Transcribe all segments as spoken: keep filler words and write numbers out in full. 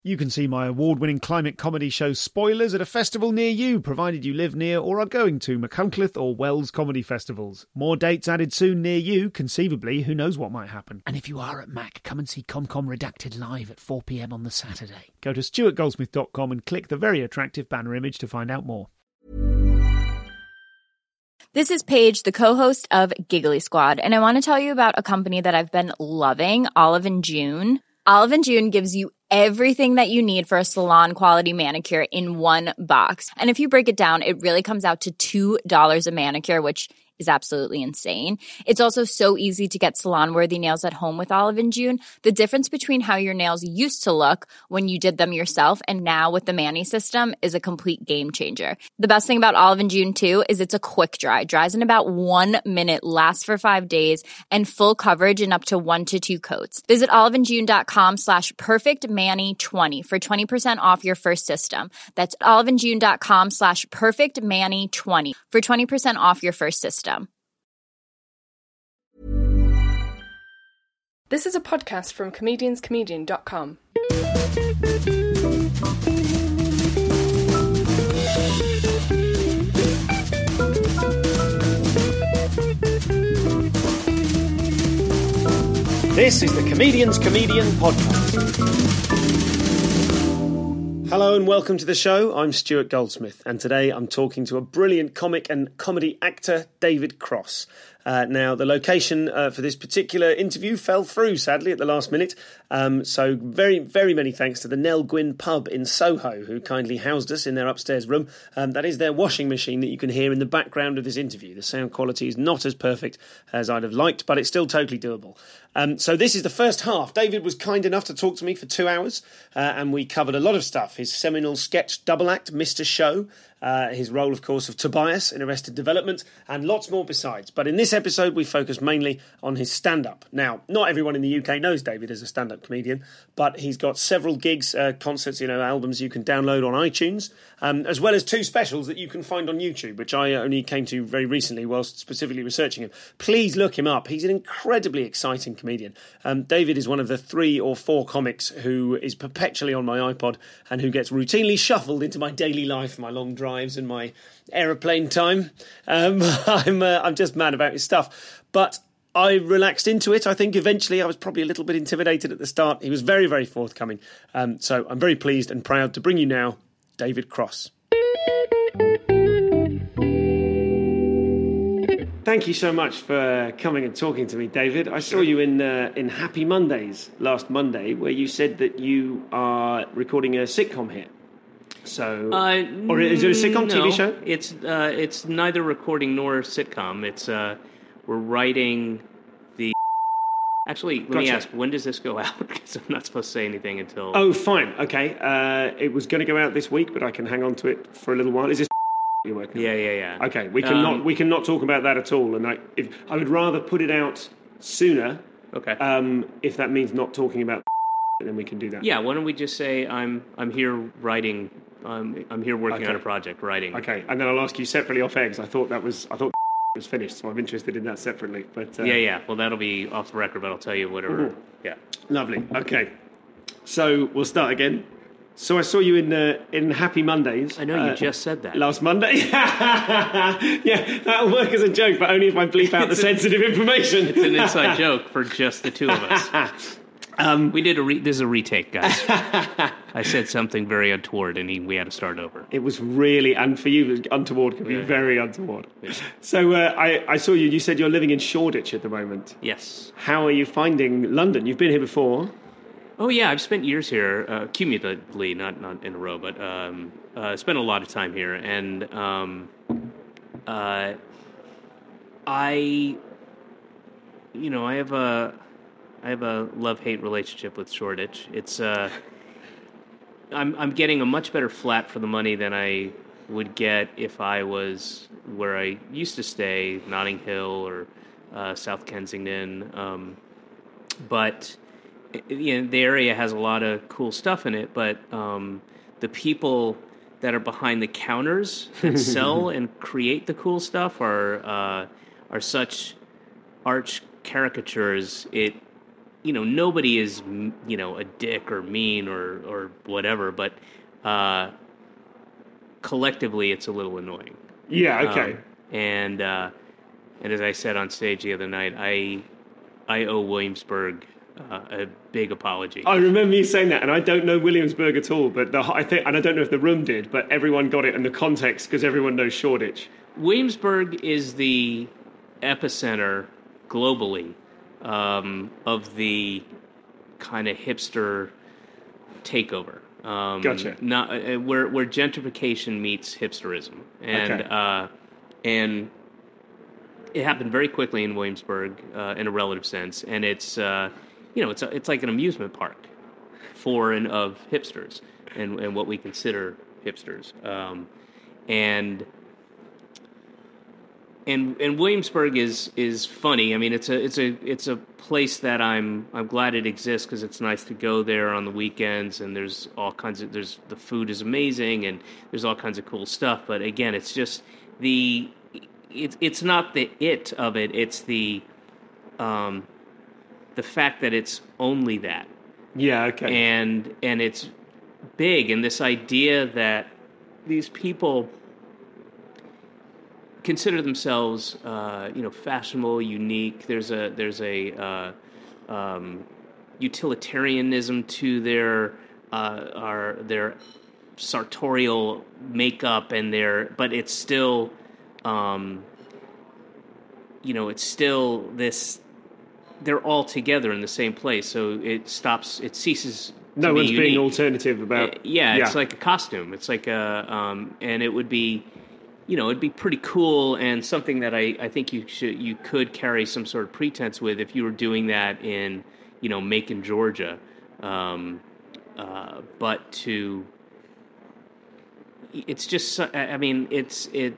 You can see my award-winning climate comedy show Spoilers at a festival near you, provided you live near or are going to Machynlleth or Wells comedy festivals. More dates added soon near you. Conceivably, who knows what might happen. And if you are at Mac, come and see ComCom Redacted live at four p.m. on the Saturday. Go to stuart goldsmith dot com and click the very attractive banner image to find out more. This is Paige, the co-host of Giggly Squad, and I want to tell you about a company that I've been loving, Olive and June. Olive and June gives you everything that you need for a salon-quality manicure in one box. And if you break it down, it really comes out to two dollars a manicure, which is absolutely insane. It's also so easy to get salon-worthy nails at home with Olive and June. The difference between how your nails used to look when you did them yourself and now with the Mani system is a complete game changer. The best thing about Olive and June, too, is it's a quick dry. Dries in about one minute, lasts for five days, and full coverage in up to one to two coats. Visit oliveandjune.com slash perfectmani20 for twenty percent off your first system. That's oliveandjune.com slash perfectmani20 for twenty percent off your first system. This is a podcast from comedians comedian dot com. This is the Comedians Comedian Podcast. Hello and welcome to the show. I'm Stuart Goldsmith, and today I'm talking to a brilliant comic and comedy actor, David Cross. Uh, now, the location uh, for this particular interview fell through, sadly, at the last minute. Um, so very, very many thanks to the Nell Gwyn pub in Soho, who kindly housed us in their upstairs room. Um, that is their washing machine that you can hear in the background of this interview. The sound quality is not as perfect as I'd have liked, but it's still totally doable. Um, so this is the first half. David was kind enough to talk to me for two hours, uh, and we covered a lot of stuff. His seminal sketch double act, Mister Show, Uh, his role, of course, of Tobias in Arrested Development, and lots more besides. But in this episode, we focus mainly on his stand-up. Now, not everyone in the U K knows David as a stand-up comedian, but he's got several gigs, uh, concerts, you know, albums you can download on iTunes, um, as well as two specials that you can find on YouTube, which I only came to very recently whilst specifically researching him. Please look him up. He's an incredibly exciting comedian. Um, David is one of the three or four comics who is perpetually on my iPod and who gets routinely shuffled into my daily life, my long drive, and my aeroplane time. Um, I'm uh, I'm just mad about his stuff. But I relaxed into it. I think eventually I was probably a little bit intimidated at the start. He was very, very forthcoming. Um, so I'm very pleased and proud to bring you now David Cross. Thank you so much for coming and talking to me, David. I saw you in uh, in Happy Mondays last Monday, where you said that you are recording a sitcom here. So, uh, or is it a sitcom no, T V show? It's uh, it's neither recording nor sitcom. It's uh, we're writing the. Actually, let gotcha. me ask: when does this go out? Because I'm not supposed to say anything until. Oh, fine, okay. Uh, it was going to go out this week, but I can hang on to it for a little while. Is this you're working on? Yeah, yeah, yeah. Okay, we can um, not we can not talk about that at all. And I, if I would rather put it out sooner. Okay. Um, if that means not talking about, then we can do that. Yeah. Why don't we just say I'm I'm here writing. I'm I'm here working okay. on a project, writing. Okay, and then I'll ask you separately off air because I thought that was I thought was finished, so I'm interested in that separately. But uh, yeah, yeah. Well, that'll be off the record, but I'll tell you whatever. Mm-hmm. Yeah. Lovely. Okay, so we'll start again. So I saw you in uh, in Happy Mondays. I know you uh, just said that last Monday. Yeah, that'll work as a joke, but only if I bleep out the sensitive information. It's an inside joke for just the two of us. Um, we did a re- this is a retake, guys. I said something very untoward, and he, we had to start over. It was really, and for you, it was untoward could be yeah. very untoward. Yeah. So uh, I, I saw you. You said you're living in Shoreditch at the moment. Yes. How are you finding London? You've been here before. Oh yeah, I've spent years here, uh, cumulatively, not not in a row, but um, uh, spent a lot of time here, and um, uh, I, you know, I have a. I have a love-hate relationship with Shoreditch. It's uh, I'm I'm getting a much better flat for the money than I would get if I was where I used to stay, Notting Hill or uh, South Kensington. Um, but you know, the area has a lot of cool stuff in it. But um, the people that are behind the counters that sell and create the cool stuff are uh, are such arch caricatures. It you know, nobody is, you know, a dick or mean or, or whatever, but uh, collectively it's a little annoying. Yeah, okay. Um, and uh, and as I said on stage the other night, I I owe Williamsburg uh, a big apology. I remember you saying that, and I don't know Williamsburg at all, but the, I think, and I don't know if the room did, but everyone got it in the context because everyone knows Shoreditch. Williamsburg is the epicenter globally um, of the kind of hipster takeover. Um, Gotcha. Not uh, where where gentrification meets hipsterism, and Okay. uh, and it happened very quickly in Williamsburg uh, in a relative sense, and it's uh, you know it's a, it's like an amusement park for and of hipsters and and what we consider hipsters, um, and. And and Williamsburg is is funny. I mean, it's a it's a it's a place that I'm I'm glad it exists because it's nice to go there on the weekends. And there's all kinds of there's the food is amazing and there's all kinds of cool stuff. But again, it's just the it's it's not the it of it. It's the um the fact that it's only that. Yeah, okay. And and it's big. And this idea that these people consider themselves, uh, you know, fashionable, unique. There's a there's a uh, um, utilitarianism to their uh, our their sartorial makeup and their, but it's still, um, you know, it's still this. They're all together in the same place, so it stops. It ceases. No to one's be being unique. alternative about. Uh, yeah, yeah, it's like a costume. It's like a, um, and it would be. You know, it'd be pretty cool and something that I, I think you should you could carry some sort of pretense with if you were doing that in, you know, Macon, Georgia. Um, uh, but to, it's just, I mean, it's, it,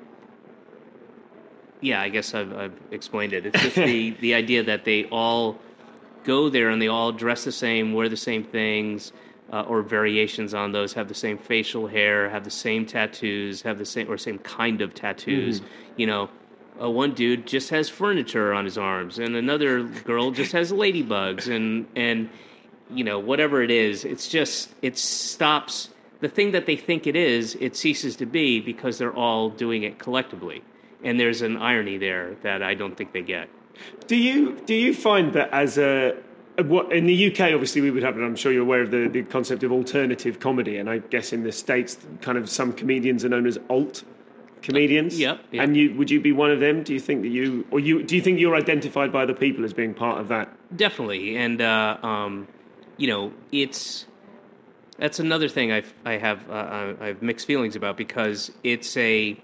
yeah, I guess I've, I've explained it. It's just the, the idea that they all go there and they all dress the same, wear the same things, Uh, or variations on those, have the same facial hair, have the same tattoos, have the same or same kind of tattoos. Mm-hmm. You know, uh, one dude just has furniture on his arms, and another girl just has ladybugs, and and you know whatever it is, it's just it stops the thing that they think it is. It ceases to be because they're all doing it collectively, and there's an irony there that I don't think they get. Do you do you find that as a What, in the U K, obviously, we would have, and I'm sure you're aware of the, the concept of alternative comedy, and I guess in the States, kind of some comedians are known as alt comedians. Uh, yep, yep. And you, would you be one of them? Do you think that you, or you, do you think you're identified by the people as being part of that? Definitely, and uh, um, you know, it's that's another thing I I have uh, I have mixed feelings about because it's a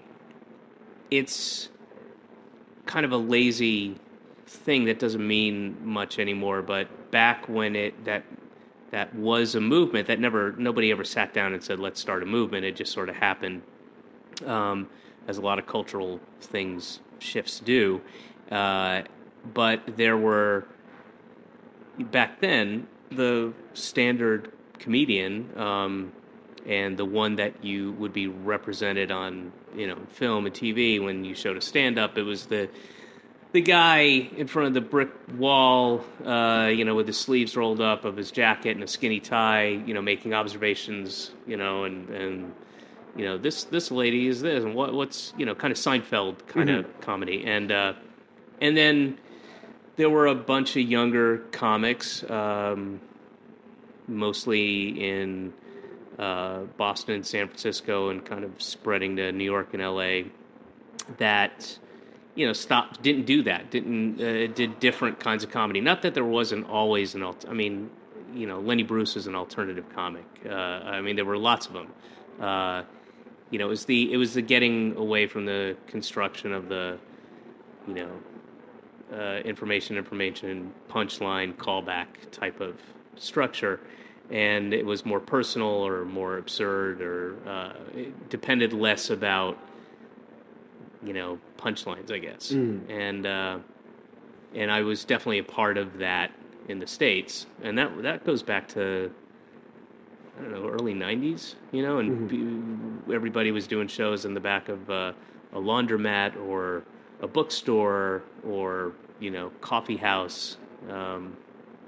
it's kind of a lazy thing that doesn't mean much anymore, but back when it that that was a movement that never nobody ever sat down and said let's start a movement. It just sort of happened, um, as a lot of cultural things shifts do. Uh, but there were back then the standard comedian um, and the one that you would be represented on, you know, film and T V when you showed a stand up. It was the The guy in front of the brick wall, uh, you know, with his sleeves rolled up of his jacket and a skinny tie, you know, making observations, you know, and, and you know, this this lady is this, and what what's, you know, kind of Seinfeld kind mm-hmm. of comedy. And uh, and then there were a bunch of younger comics, um, mostly in uh, Boston and San Francisco and kind of spreading to New York and L A, that... you know, stopped, didn't do that, didn't, uh, did different kinds of comedy. Not that there wasn't always an, alt- I mean, you know, Lenny Bruce is an alternative comic. Uh, I mean, there were lots of them. Uh, you know, it was the, it was the getting away from the construction of the, you know, uh, information, information, punchline, callback type of structure. And it was more personal or more absurd, or uh, it depended less about, you know, punchlines, I guess. Mm. And uh, and I was definitely a part of that in the States. And that that goes back to, I don't know, early nineties, you know, and mm-hmm. everybody was doing shows in the back of uh, a laundromat or a bookstore or, you know, coffee house. Um,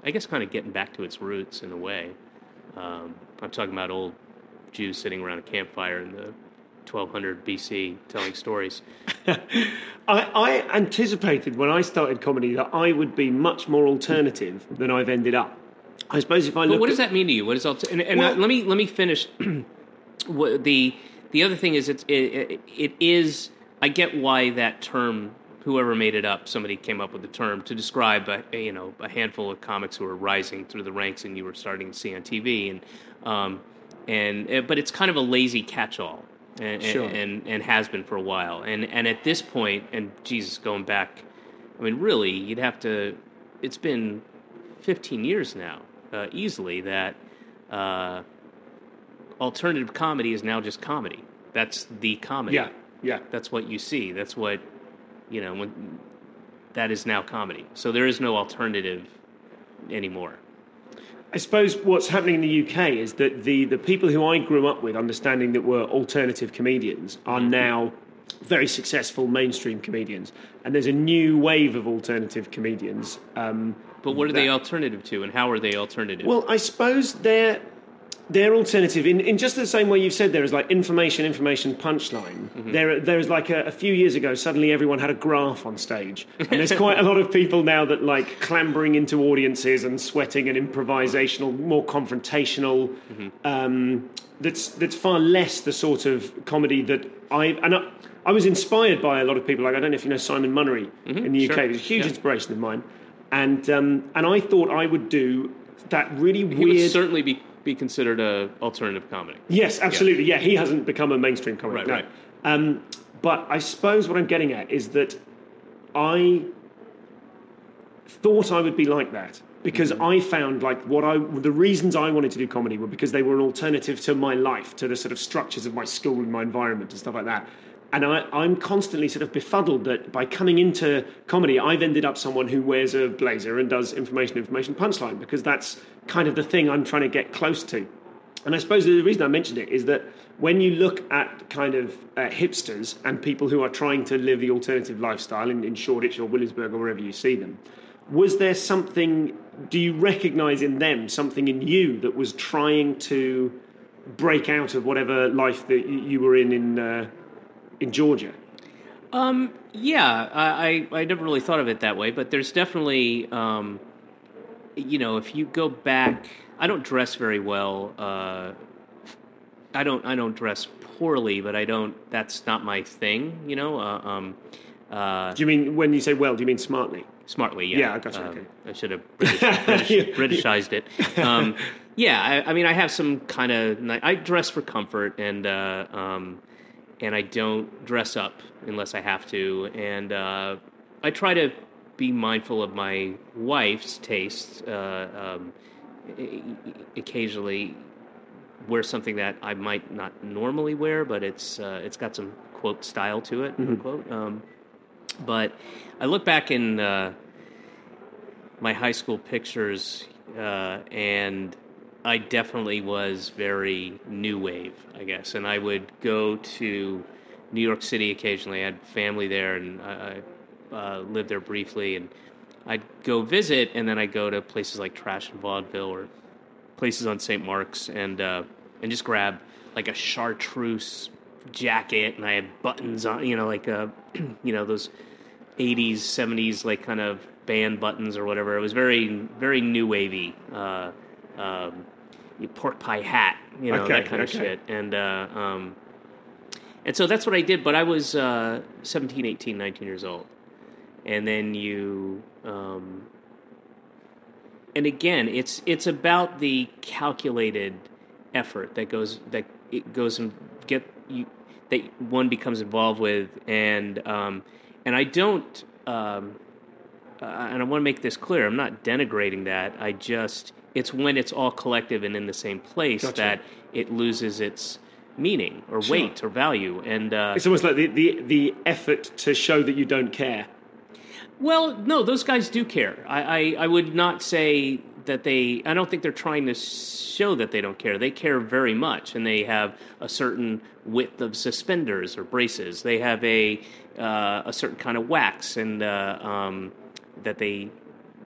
I guess, kind of getting back to its roots in a way. Um, I'm talking about old Jews sitting around a campfire in the twelve hundred B C telling stories. I, I anticipated when I started comedy that I would be much more alternative than I've ended up. I suppose if I look. But what does at, that mean to you? What is alter- and, and well, uh, let me let me finish. what, the the other thing is it's it, it, it is I get why that term, whoever made it up, somebody came up with the term to describe a, you know a handful of comics who were rising through the ranks and you were starting to see on T V, and um, and but it's kind of a lazy catch-all, and, sure. and, and and has been for a while, and and at this point, and Jesus, going back, I mean, really, you'd have to. It's been fifteen years now, uh, easily, that uh, alternative comedy is now just comedy. That's the comedy. Yeah, yeah. That's what you see. That's what, you know, when, that is now comedy. So there is no alternative anymore. I suppose what's happening in the U K is that the, the people who I grew up with, understanding that were alternative comedians, are mm-hmm. now very successful mainstream comedians. And there's a new wave of alternative comedians. Um, but what are that, they alternative to, and how are they alternative? Well, I suppose they're... They're alternative in, in just the same way you've said there is like information, information, punchline. Mm-hmm. There, there is like a, a few years ago, suddenly everyone had a graph on stage, and there's quite a lot of people now that like clambering into audiences and sweating and improvisational, more confrontational. Mm-hmm. Um, that's that's far less the sort of comedy that I and I, I was inspired by a lot of people. Like I don't know if you know Simon Munnery mm-hmm. in the U K. Sure. He was a huge yeah. inspiration of mine, and um, and I thought I would do that really he weird. Would certainly be. be considered a alternative comedy. Yes, absolutely. Yeah, yeah he hasn't become a mainstream comedy. Right, no. right. Um, but I suppose what I'm getting at is that I thought I would be like that because mm-hmm. I found like what I the reasons I wanted to do comedy were because they were an alternative to my life, to the sort of structures of my school and my environment and stuff like that. And I, I'm constantly sort of befuddled that by coming into comedy, I've ended up someone who wears a blazer and does information, information, punchline, because that's kind of the thing I'm trying to get close to. And I suppose the reason I mentioned it is that when you look at kind of uh, hipsters and people who are trying to live the alternative lifestyle in, in Shoreditch or Williamsburg or wherever you see them, was there something, do you recognise in them something in you that was trying to break out of whatever life that you were in in... Uh, in Georgia? Um, yeah, I, I never really thought of it that way, but there's definitely, um, you know, if you go back, I don't dress very well. Uh, I don't I don't dress poorly, but I don't. That's not my thing, you know. Uh, um, uh, do you mean when you say well? Do you mean smartly? Smartly, yeah. Yeah, I got you. Um, okay. I should have British, British, Britishized it. Um, yeah, I, I mean, I have some kind of. I dress for comfort and. Uh, um, And I don't dress up unless I have to. And uh, I try to be mindful of my wife's tastes. Uh, um, occasionally wear something that I might not normally wear, but it's uh, it's got some, quote, style to it, mm-hmm. unquote. Um, but I look back in uh, my high school pictures uh, and... I definitely was very new wave, I guess, and I would go to New York City occasionally. I had family there, and I uh, lived there briefly, and I'd go visit, and then I'd go to places like Trash and Vaudeville or places on Saint Mark's, and uh, and just grab like a chartreuse jacket, and I had buttons on, you know, like uh, you know those eighties, seventies like kind of band buttons or whatever. It was very very new wavy. Uh, um, pork pie hat, you know, okay, that kind okay. of shit. And uh, um, and so that's what I did. But I was uh, seventeen, eighteen, nineteen years old. And then you... Um, and again, it's it's about the calculated effort that goes that it goes and get you that one becomes involved with. And um, and I don't... Um, uh, and I want to make this clear. I'm not denigrating that. I just... It's when it's all collective and in the same place gotcha. That it loses its meaning or sure. weight or value. And uh, it's almost like the, the the effort to show that you don't care. Well, no, those guys do care. I, I, I would not say that they... I don't think they're trying to show that they don't care. They care very much, and they have a certain width of suspenders or braces. They have a uh, a certain kind of wax and uh, um, that they...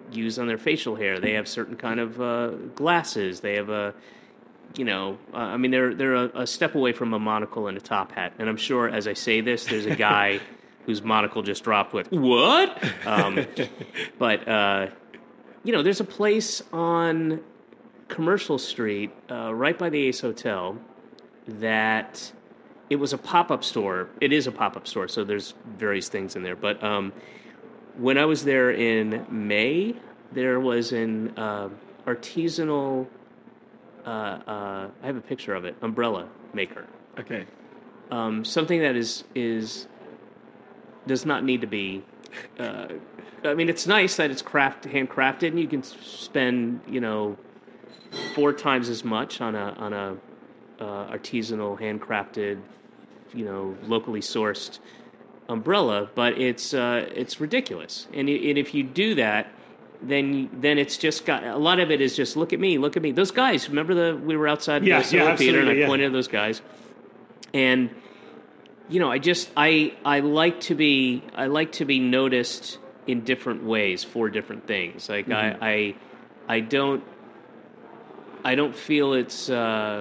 use on their facial hair. They have certain kind of uh, glasses. They have a, you know, uh, I mean, they're they're a, a step away from a monocle and a top hat. And I'm sure as I say this, there's a guy whose monocle just dropped with, what? Um, but, uh, you know, there's a place on Commercial Street, uh, right by the Ace Hotel, that it was a pop-up store. It is a pop-up store, so there's various things in there. But um, when I was there in May, there was an uh, artisanal, uh, uh, I have a picture of it, umbrella maker. Okay. Um, something that is is does not need to be... Uh, I mean, it's nice that it's craft handcrafted, and you can spend, you know, four times as much on a on a uh, artisanal, handcrafted, you know, locally sourced umbrella. But it's uh, it's ridiculous, and, it, and if you do that, then then it's just got a lot of it is just look at me, look at me. Those guys, remember the we were outside yeah, the Silver yeah, Theater, and I yeah. pointed at those guys, and you know, I just I I like to be I like to be noticed in different ways for different things. Like mm-hmm. I, I, I don't, I don't feel it's, uh,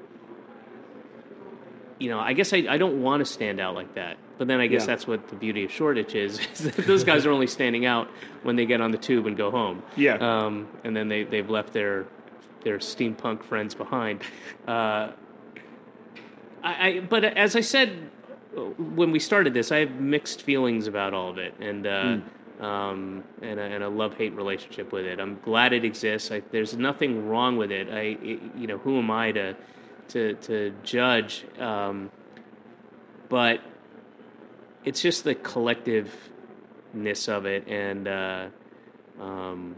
you know, I guess I, I don't want to stand out like that. But then I guess yeah. that's what the beauty of Shoreditch is. is that those guys are only standing out when they get on the tube and go home. Yeah. Um, and then they they've left their their steampunk friends behind. Uh, I, I but as I said when we started this, I have mixed feelings about all of it, and. Uh, mm. Um, and, a, and a love-hate relationship with it. I'm glad it exists. I, there's nothing wrong with it. I, it, you know, who am I to to, to judge? Um, but it's just the collectiveness of it, and uh, um,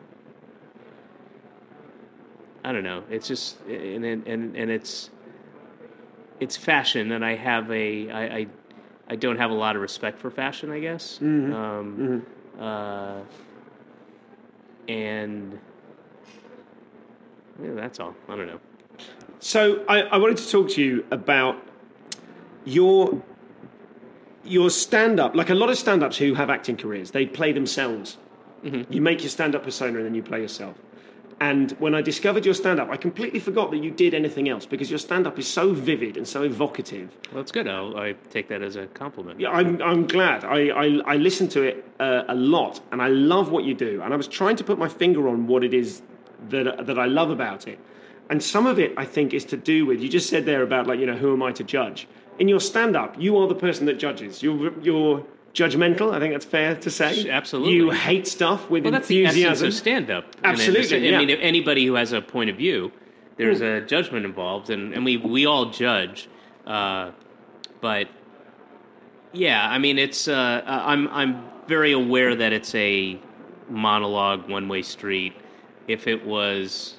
I don't know. It's just and and and it's it's fashion, and I have a I. I I don't have a lot of respect for fashion, I guess. Mm-hmm. Um, mm-hmm. Uh, and yeah, that's all. I don't know. So I, I wanted to talk to you about your your stand-up. Like a lot of stand-ups who have acting careers, they play themselves. Mm-hmm. You make your stand-up persona and then you play yourself. And when I discovered your stand-up, I completely forgot that you did anything else because your stand-up is so vivid and so evocative. Well, that's good. I'll, I take that as a compliment. Yeah, I'm, I'm glad. I, I, I listen to it uh, a lot, and I love what you do. And I was trying to put my finger on what it is that that I love about it. And some of it, I think, is to do with, you just said there about, like, you know, who am I to judge? In your stand-up, you are the person that judges. You're... you're judgmental, I think that's fair to say. Absolutely. You hate stuff with well, enthusiasm. That's the essence of stand-up. Absolutely, I mean, yeah. I mean, if anybody who has a point of view, there's mm. a judgment involved, and, and we, we all judge. Uh, but, yeah, I mean, it's uh, I'm I'm very aware that it's a monologue, one-way street. If it was,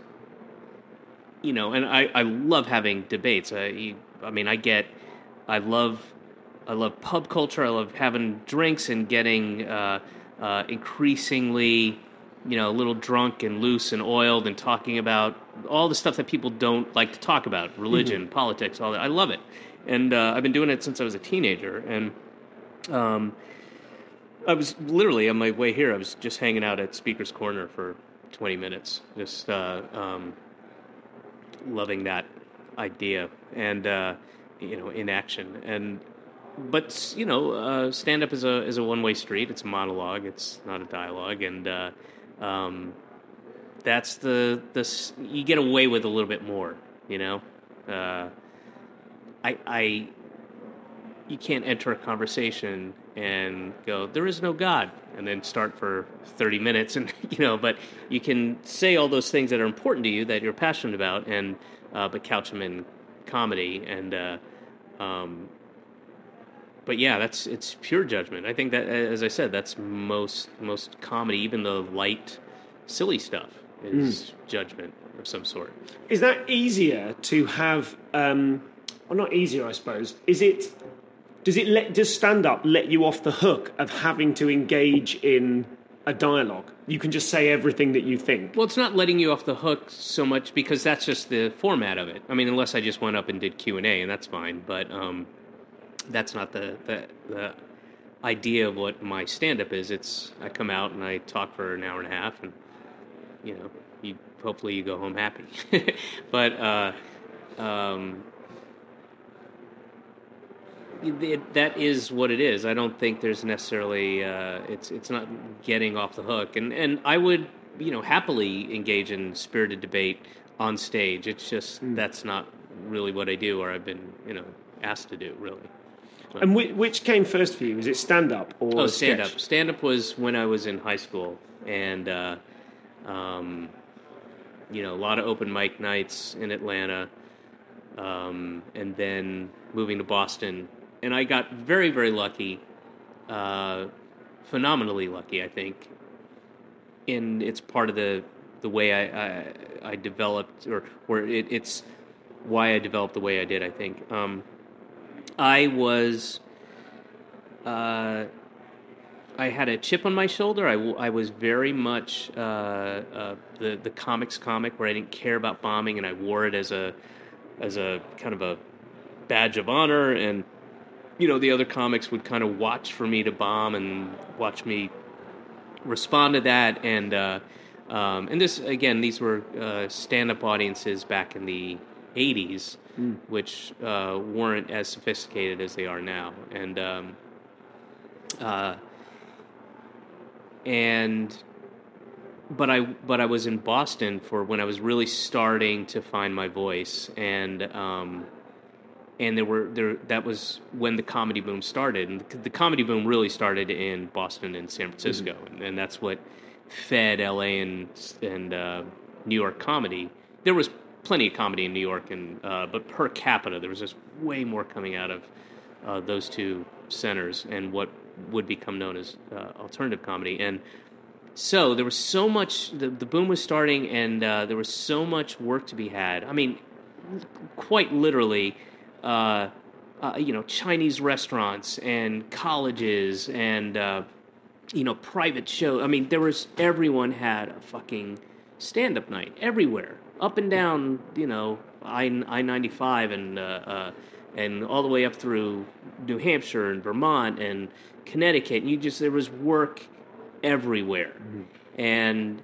you know, and I, I love having debates. I, I mean, I get, I love... I love pub culture. I love having drinks and getting uh, uh, increasingly, you know, a little drunk and loose and oiled and talking about all the stuff that people don't like to talk about, religion, mm-hmm. politics, all that. I love it. And uh, I've been doing it since I was a teenager. And um, I was literally on my way here, I was just hanging out at Speaker's Corner for twenty minutes, just uh, um, loving that idea and, uh, you know, in action. And But you know, uh, stand-up is a is a one-way street. It's a monologue. It's not a dialogue, and uh, um, that's the the you get away with a little bit more. You know, uh, I I you can't enter a conversation and go, there is no God, and then start for thirty minutes, and you know, but you can say all those things that are important to you that you're passionate about, and uh, but couch them in comedy and. Uh, um, But yeah, that's it's pure judgment. I think that, as I said, that's most most comedy, even the light, silly stuff, is mm. judgment of some sort. Is that easier to have? Um, well, not easier, I suppose. Is it? Does it let? Does stand up let you off the hook of having to engage in a dialogue? You can just say everything that you think. Well, it's not letting you off the hook so much because that's just the format of it. I mean, unless I just went up and did Q and A, and that's fine. But um, that's not the the, the idea of what my stand-up is. It's I come out and I talk for an hour and a half, and you know, you hopefully you go home happy. But uh, um, it, that is what it is. I don't think there's necessarily uh, it's it's not getting off the hook, and and I would you know happily engage in spirited debate on stage. It's just mm. that's not really what I do, or I've been you know asked to do really. And which, which came first for you? Was it stand-up or oh, stand-up? Sketch? Stand-up was when I was in high school, and uh, um, you know, a lot of open mic nights in Atlanta, um, and then moving to Boston, and I got very, very lucky, uh, phenomenally lucky, I think. And it's part of the the way I I, I developed, or or it, it's why I developed the way I did. I think. Um, I was, uh, I had a chip on my shoulder. I, w- I was very much uh, uh, the the comics comic, where I didn't care about bombing, and I wore it as a as a kind of a badge of honor. And you know, the other comics would kind of watch for me to bomb and watch me respond to that. And uh, um, and this again, these were uh, stand-up audiences back in the eighties. Mm. Which uh, weren't as sophisticated as they are now, and um, uh, and but I but I was in Boston for when I was really starting to find my voice, and um, and there were there that was when the comedy boom started, and the, the comedy boom really started in Boston and San Francisco, mm-hmm. and, and that's what fed L A and and uh, New York comedy. There was plenty of comedy in New York, and uh, but per capita, there was just way more coming out of uh, those two centers and what would become known as uh, alternative comedy. And so there was so much, the, the boom was starting, and uh, there was so much work to be had. I mean, quite literally, uh, uh, you know, Chinese restaurants and colleges and, uh, you know, private shows. I mean, there was, everyone had a fucking stand-up night everywhere. Up and down, you know, I ninety-five and uh, uh, and all the way up through New Hampshire and Vermont and Connecticut. And you just there was work everywhere, mm-hmm. and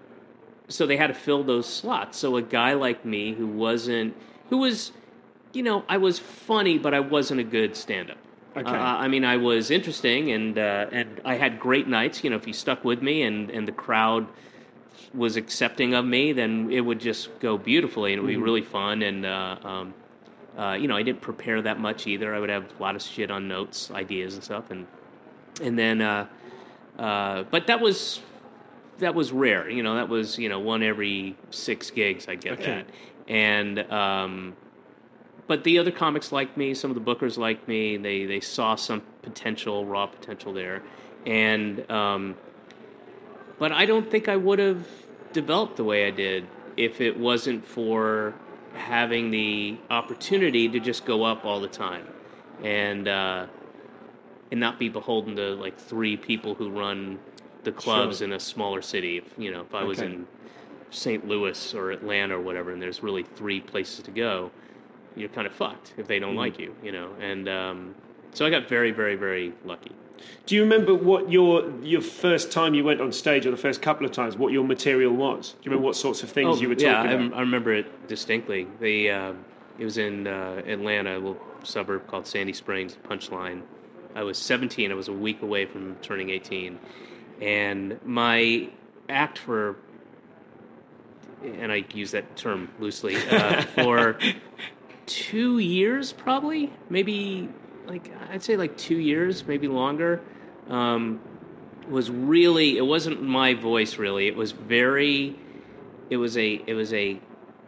so they had to fill those slots. So a guy like me who wasn't, who was, you know, I was funny, but I wasn't a good stand-up. Okay. Uh, I mean, I was interesting, and uh, and I had great nights. You know, if you stuck with me, and, and the crowd was accepting of me, then it would just go beautifully, and it would be really fun. And uh, um, uh, you know, I didn't prepare that much either. I would have a lot of shit on notes, ideas, and stuff, and and then, uh, uh, but that was that was rare. You know, that was you know one every six gigs I get okay. that, and um, but the other comics liked me. Some of the bookers liked me. They they saw some potential, raw potential there, and. Um, But I don't think I would have developed the way I did if it wasn't for having the opportunity to just go up all the time, and uh, and not be beholden to like three people who run the clubs sure. in a smaller city. If, you know, if I okay. was in Saint Louis or Atlanta or whatever, and there's really three places to go, you're kind of fucked if they don't mm. like you. You know, and um, so I got very, very, very lucky. Do you remember what your your first time you went on stage, or the first couple of times, what your material was? Do you remember what sorts of things oh, you were talking yeah, about? Yeah, I remember it distinctly. The uh, it was in uh, Atlanta, a little suburb called Sandy Springs, Punchline. I was seventeen. I was a week away from turning eighteen. And my act for, and I use that term loosely, uh, for two years probably, maybe... like I'd say like two years, maybe longer, um, was really, it wasn't my voice really. It was very, it was a, it was a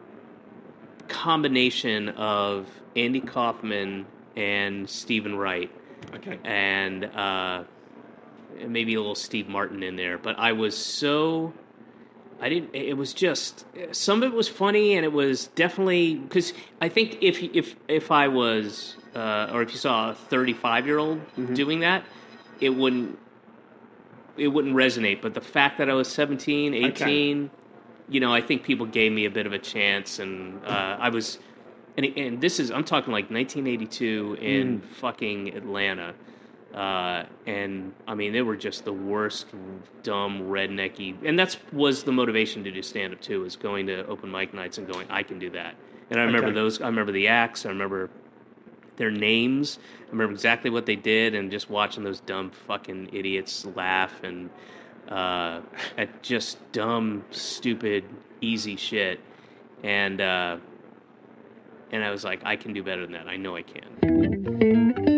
combination of Andy Kaufman and Stephen Wright. Okay. And uh, maybe a little Steve Martin in there. But I was so, I didn't, it was just, some of it was funny, and it was definitely, because I think if, if, if I was... Uh, or if you saw a thirty-five-year-old mm-hmm. doing that, it wouldn't it wouldn't resonate. But the fact that I was seventeen, eighteen, okay. you know, I think people gave me a bit of a chance, and uh, I was, and, and this is I'm talking like nineteen eighty-two in mm. fucking Atlanta, Uh, and I mean, they were just the worst, dumb, rednecky. And that's was the motivation to do stand up too, is going to open mic nights and going, I can do that. And I remember Okay. those. I remember the acts. I remember their names. I remember exactly what they did, and just watching those dumb fucking idiots laugh and uh, at just dumb, stupid, easy shit. And uh, and I was like, I can do better than that. I know I can.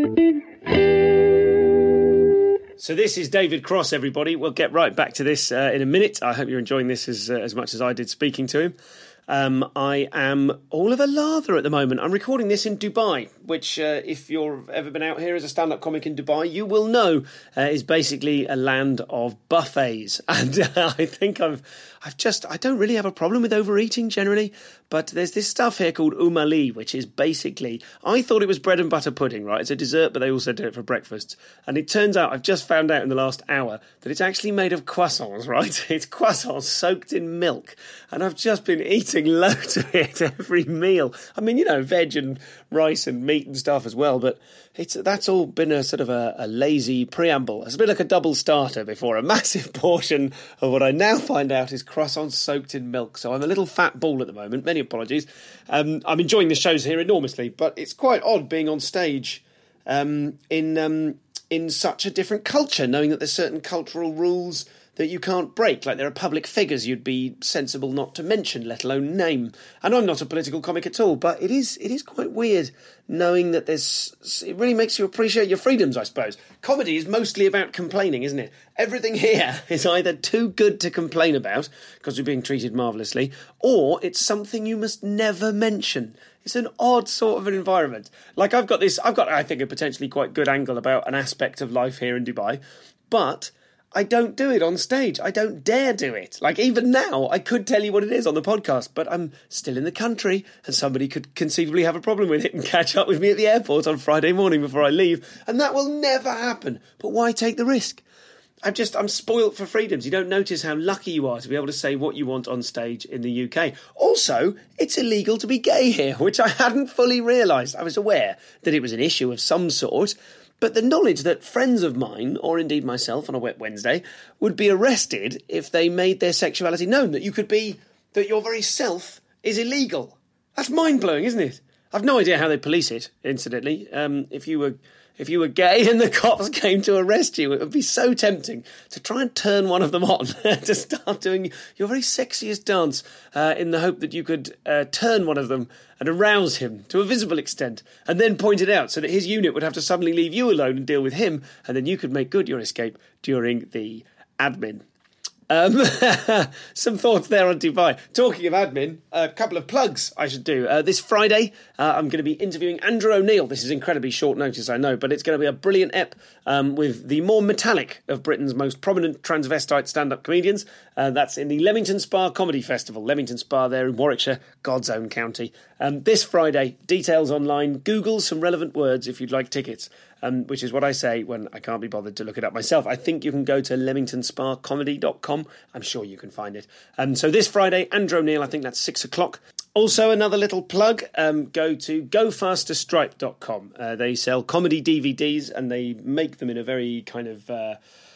So this is David Cross, everybody. We'll get right back to this uh, in a minute. I hope you're enjoying this as uh, as much as I did speaking to him. Um, I am all of a lather at the moment. I'm recording this in Dubai, which, uh, if you've ever been out here as a stand-up comic in Dubai, you will know uh, is basically a land of buffets. And uh, I think I've, I've just, I don't really have a problem with overeating generally, but there's this stuff here called umali, which is basically, I thought it was bread and butter pudding, right? It's a dessert, but they also do it for breakfast. And it turns out, I've just found out in the last hour that it's actually made of croissants, right? It's croissants soaked in milk. And I've just been eating loads of it every meal. I mean, you know, veg and rice and meat and stuff as well, but it's that's all been a sort of a, a lazy preamble. It's a bit like a double starter before a massive portion of what I now find out is croissants soaked in milk. So I'm a little fat ball at the moment. Many apologies. Um, I'm enjoying the shows here enormously, but it's quite odd being on stage um, in um, in such a different culture, knowing that there's certain cultural rules that you can't break. Like, there are public figures you'd be sensible not to mention, let alone name. And I'm not a political comic at all, but it is it is quite weird knowing that there's... It really makes you appreciate your freedoms, I suppose. Comedy is mostly about complaining, isn't it? Everything here is either too good to complain about, because you're being treated marvellously, or it's something you must never mention. It's an odd sort of an environment. Like, I've got this... I've got, I think, a potentially quite good angle about an aspect of life here in Dubai, but I don't do it on stage. I don't dare do it. Like, even now, I could tell you what it is on the podcast, but I'm still in the country and somebody could conceivably have a problem with it and catch up with me at the airport on Friday morning before I leave. And that will never happen. But why take the risk? I'm just, I'm spoilt for freedoms. You don't notice how lucky you are to be able to say what you want on stage in the U K. Also, it's illegal to be gay here, which I hadn't fully realised. I was aware that it was an issue of some sort, but the knowledge that friends of mine, or indeed myself on a wet Wednesday, would be arrested if they made their sexuality known, that you could be, that your very self is illegal. That's mind-blowing, isn't it? I've no idea how they police it, incidentally. Um, if you were if you were gay and the cops came to arrest you, it would be so tempting to try and turn one of them on, to start doing your very sexiest dance uh, in the hope that you could uh, turn one of them and arouse him to a visible extent, and then point it out so that his unit would have to suddenly leave you alone and deal with him, and then you could make good your escape during the admin. Um, some thoughts there on Dubai. Talking of admin, a couple of plugs I should do. Uh, this Friday, uh, I'm going to be interviewing Andrew O'Neill. This is incredibly short notice, I know, but it's going to be a brilliant ep um, with the more metallic of Britain's most prominent transvestite stand-up comedians. Uh, that's in the Leamington Spa Comedy Festival. Leamington Spa there in Warwickshire, God's own county. Um, this Friday, details online. Google some relevant words if you'd like tickets. Um, which is what I say when I can't be bothered to look it up myself. I think you can go to leamington spa comedy dot com. I'm sure you can find it. Um, so this Friday, Andrew O'Neill, I think that's six o'clock. Also, another little plug, um, go to go faster stripe dot com. Uh, they sell comedy D V Ds and they make them in a very kind of... Uh,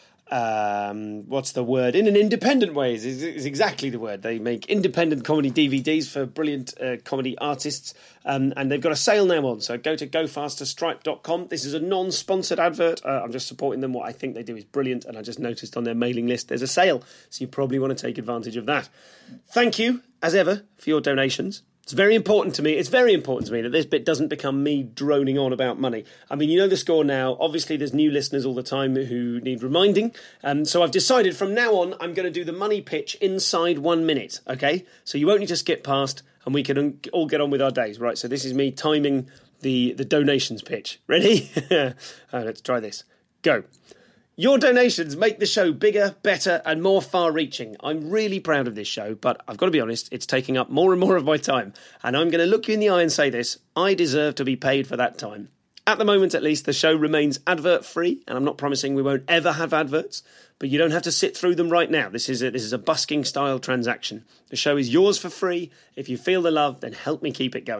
um, what's the word? In an independent way is, is exactly the word. They make independent comedy D V Ds for brilliant uh, comedy artists, um, and they've got a sale now on. So go to go faster stripe dot com. This is a non-sponsored advert. Uh, I'm just supporting them. What I think they do is brilliant, and I just noticed on their mailing list there's a sale, so you probably want to take advantage of that. Thank you, as ever, for your donations. It's very important to me. It's very important to me that this bit doesn't become me droning on about money. I mean, you know the score now. Obviously, there's new listeners all the time who need reminding. Um, so I've decided from now on, I'm going to do the money pitch inside one minute, okay? So you won't need to skip past and we can all get on with our days, right? So this is me timing the, the donations pitch. Ready? All right, let's try this. Go. Your donations make the show bigger, better, and more far-reaching. I'm really proud of this show, but I've got to be honest, it's taking up more and more of my time. And I'm going to look you in the eye and say this, I deserve to be paid for that time. At the moment, at least, the show remains advert-free, and I'm not promising we won't ever have adverts, but you don't have to sit through them right now. This is a, this is a busking-style transaction. The show is yours for free. If you feel the love, then help me keep it going.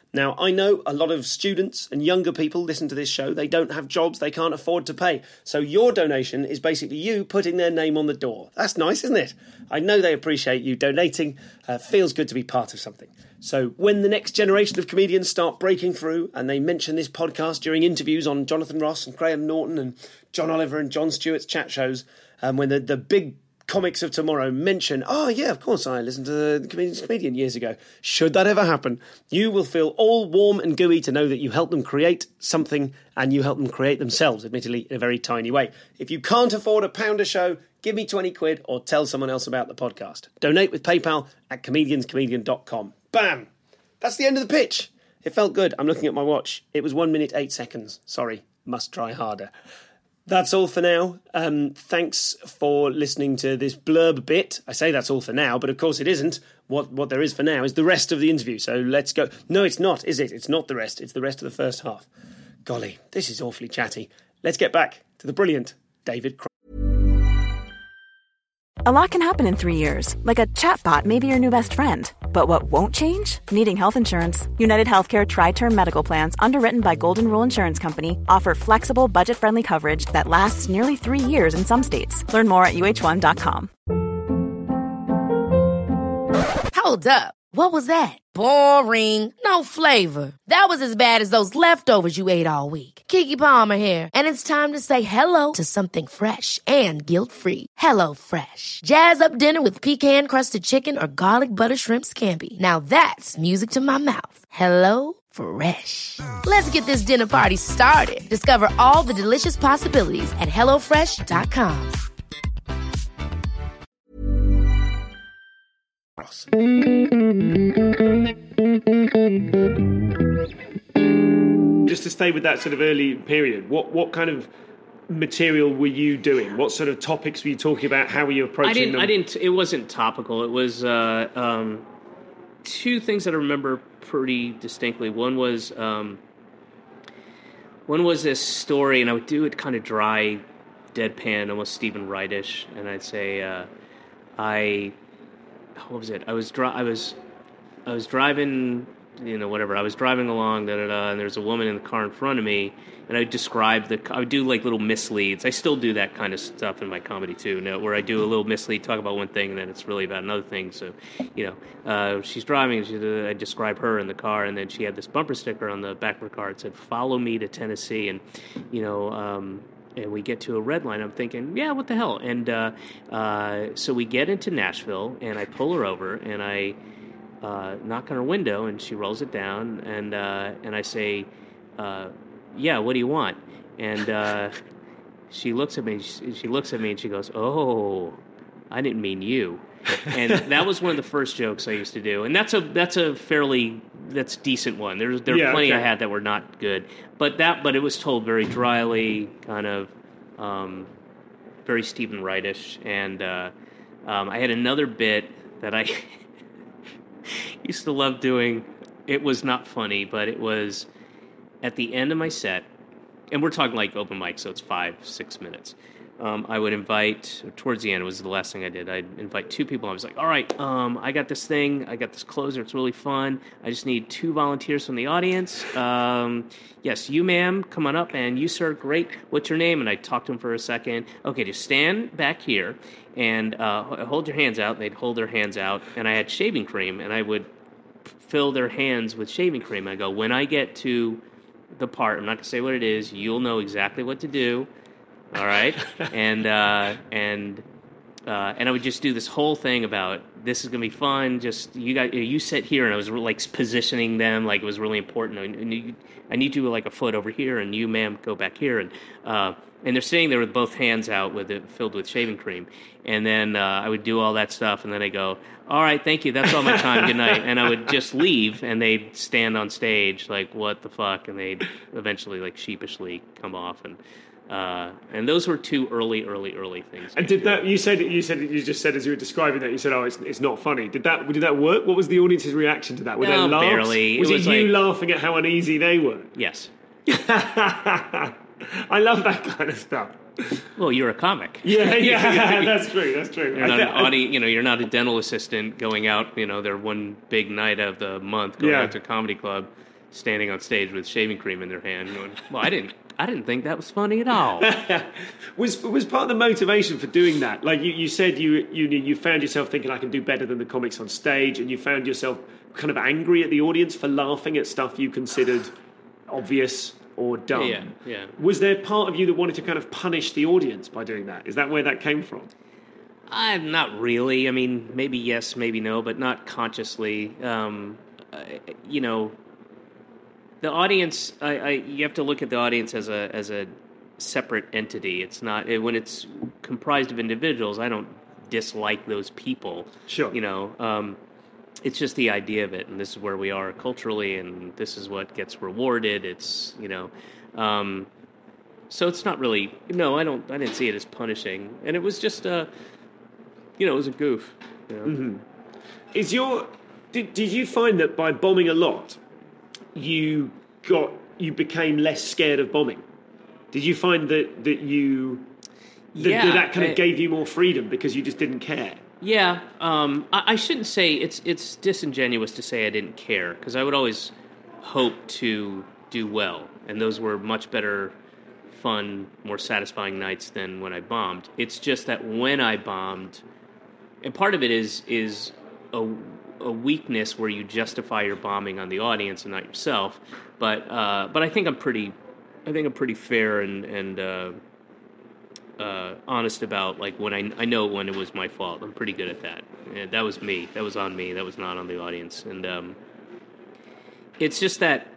Now, I know a lot of students and younger people listen to this show. They don't have jobs, they can't afford to pay. So your donation is basically you putting their name on the door. That's nice, isn't it? I know they appreciate you donating. Uh, feels good to be part of something. So when the next generation of comedians start breaking through and they mention this podcast during interviews on Jonathan Ross and Graham Norton and John Oliver and Jon Stewart's chat shows, um, when the, the big comics of tomorrow mention, oh yeah, of course, I listened to the Comedian's Comedian years ago. Should that ever happen, you will feel all warm and gooey to know that you helped them create something and you helped them create themselves, admittedly in a very tiny way. If you can't afford a pound a show, give me twenty quid or tell someone else about the podcast. Donate with PayPal at comedians comedian dot com. Bam! That's the end of the pitch. It felt good. I'm looking at my watch. It was one minute, eight seconds. Sorry, must try harder. That's all for now. Um, thanks for listening to this blurb bit. I say that's all for now, but of course it isn't. What what there is for now is the rest of the interview. So let's go. No, it's not, is it? It's not the rest. It's the rest of the first half. Golly, this is awfully chatty. Let's get back to the brilliant David Cross. A lot can happen in three years, like a chatbot may be your new best friend. But what won't change? Needing health insurance. United Healthcare Tri-Term Medical Plans, underwritten by Golden Rule Insurance Company, offer flexible, budget-friendly coverage that lasts nearly three years in some states. Learn more at U H one dot com. Hold up. What was that? Boring. No flavor. That was as bad as those leftovers you ate all week. Keke Palmer here, and it's time to say hello to something fresh and guilt-free. Hello Fresh. Jazz up dinner with pecan-crusted chicken or garlic butter shrimp scampi. Now that's music to my mouth. Hello Fresh. Let's get this dinner party started. Discover all the delicious possibilities at hello fresh dot com. Just to stay with that sort of early period, what what kind of material were you doing? What sort of topics were you talking about? How were you approaching I didn't, them? I didn't. It wasn't topical. It was uh, um, two things that I remember pretty distinctly. One was um, one was this story, and I would do it kind of dry, deadpan, almost Stephen Wright-ish, and I'd say, uh, I. What was it? I was dri- I was, I was driving, you know, whatever. I was driving along, da da da, and there's a woman in the car in front of me, and I would describe the. I would do like little misleads. I still do that kind of stuff in my comedy too, you know, where I do a little mislead, talk about one thing, and then it's really about another thing. So, you know, uh, she's driving, and she, uh, I describe her in the car, and then she had this bumper sticker on the back of her car. It said, "Follow me to Tennessee," and you know. Um, And we get to a red line. I'm thinking, yeah, what the hell? And uh, uh, so we get into Nashville, and I pull her over, and I uh, knock on her window, and she rolls it down, and uh, and I say, uh, yeah, what do you want? And uh, she looks at me. She, she looks at me, and she goes, oh, I didn't mean you. And that was one of the first jokes I used to do, and that's a that's a fairly that's decent one. There's there are yeah, plenty okay. I had that were not good, but that but it was told very dryly, kind of um, very Stephen Wright-ish, and uh, um, I had another bit that I used to love doing. It was not funny, but it was at the end of my set, and we're talking like open mic, so it's five six minutes. Um, I would invite, towards the end, it was the last thing I did, I'd invite two people. I was like, all right, um, I got this thing, I got this closer, it's really fun. I just need two volunteers from the audience. Um, yes, you, ma'am, come on up, and you, sir, great. What's your name? And I talked to him for a second. Okay, just stand back here and uh, hold your hands out. And they'd hold their hands out, and I had shaving cream, and I would fill their hands with shaving cream. I go, when I get to the part, I'm not going to say what it is, you'll know exactly what to do. All right, and uh, and uh, and I would just do this whole thing about this is gonna be fun. Just you got you sit here, and I was like positioning them like it was really important. And you, I need you like a foot over here, and you, ma'am, go back here. And uh, and they're sitting there with both hands out with it filled with shaving cream. And then uh, I would do all that stuff, and then I go, all right, thank you, that's all my time. Good night. And I would just leave, and they'd stand on stage like, what the fuck? And they'd eventually like sheepishly come off and. Uh, and those were two early, early, early things. And did that? You said you said you just said as you were describing that you said, "Oh, it's it's not funny." Did that? Did that work? What was the audience's reaction to that? Were No, they laughs? barely. Was It it, was you like- laughing at how uneasy they were? Yes. I love that kind of stuff. Well, you're a comic. Yeah, yeah, that's true. That's true. You're not I- an audi- you know, you're not a dental assistant going out, you know, their one big night of the month going Yeah. out to a comedy club. standing on stage with shaving cream in their hand, going, "Well, I didn't, I didn't think that was funny at all." was was part of the motivation for doing that? Like you, you said, you you you found yourself thinking, I can do better than the comics on stage, and you found yourself kind of angry at the audience for laughing at stuff you considered obvious or dumb. Yeah, yeah. Was there part of you that wanted to kind of punish the audience by doing that? Is that where that came from? I'm not really. I mean, maybe yes, maybe no, but not consciously. Um, I, you know, the audience. I, I you have to look at the audience as a as a separate entity. It's not it, when it's comprised of individuals. I don't dislike those people. Sure. You know, um, it's just the idea of it, and this is where we are culturally, and this is what gets rewarded. It's you know. Um, so it's not really. No, I don't. I didn't see it as punishing, and it was just a. You know, it was a goof. You know? Mm-hmm. Is your did, did you find that by bombing a lot, you got you became less scared of bombing? Did you find that that you that yeah, that, that kind of I, gave you more freedom because you just didn't care? Yeah, um, I, I shouldn't say it's it's disingenuous to say I didn't care, because I would always hope to do well, and those were much better, fun, more satisfying nights than when I bombed. It's just that when I bombed. And part of it is is a, a weakness where you justify your bombing on the audience and not yourself. But uh, but I think I'm pretty, I think I'm pretty fair and and uh, uh, honest about like when I I know when it was my fault. I'm pretty good at that. And that was me. That was on me. That was not on the audience. And um, it's just that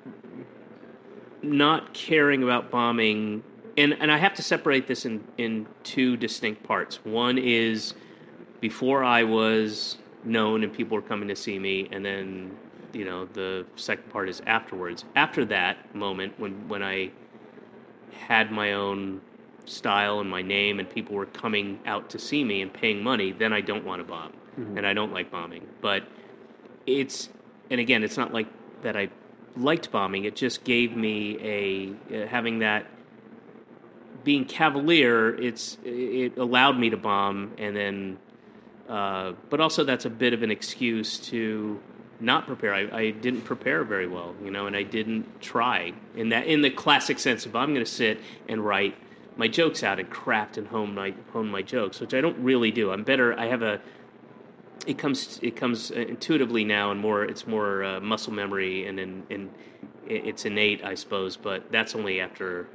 not caring about bombing. And and I have to separate this in in two distinct parts. One is before I was known and people were coming to see me, and then, you know, the second part is afterwards. After that moment, when, when I had my own style and my name and people were coming out to see me and paying money, then I don't want to bomb. Mm-hmm. And I don't like bombing. But it's, and again, it's not like that I liked bombing. It just gave me a, uh, having that, being cavalier, it's it allowed me to bomb, and then Uh, but also that's a bit of an excuse to not prepare. I, I didn't prepare very well, you know, and I didn't try in that in the classic sense of I'm going to sit and write my jokes out and craft and hone my hone my jokes, which I don't really do. I'm better. I have a. It comes it comes intuitively now, and more. It's more uh, muscle memory, and and, and it's innate, I suppose. But that's only after,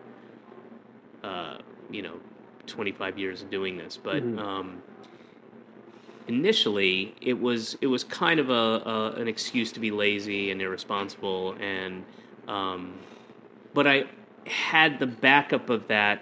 uh, you know, twenty-five years of doing this. But. Mm-hmm. Um, Initially, it was it was kind of a, a an excuse to be lazy and irresponsible, and um, but I had the backup of that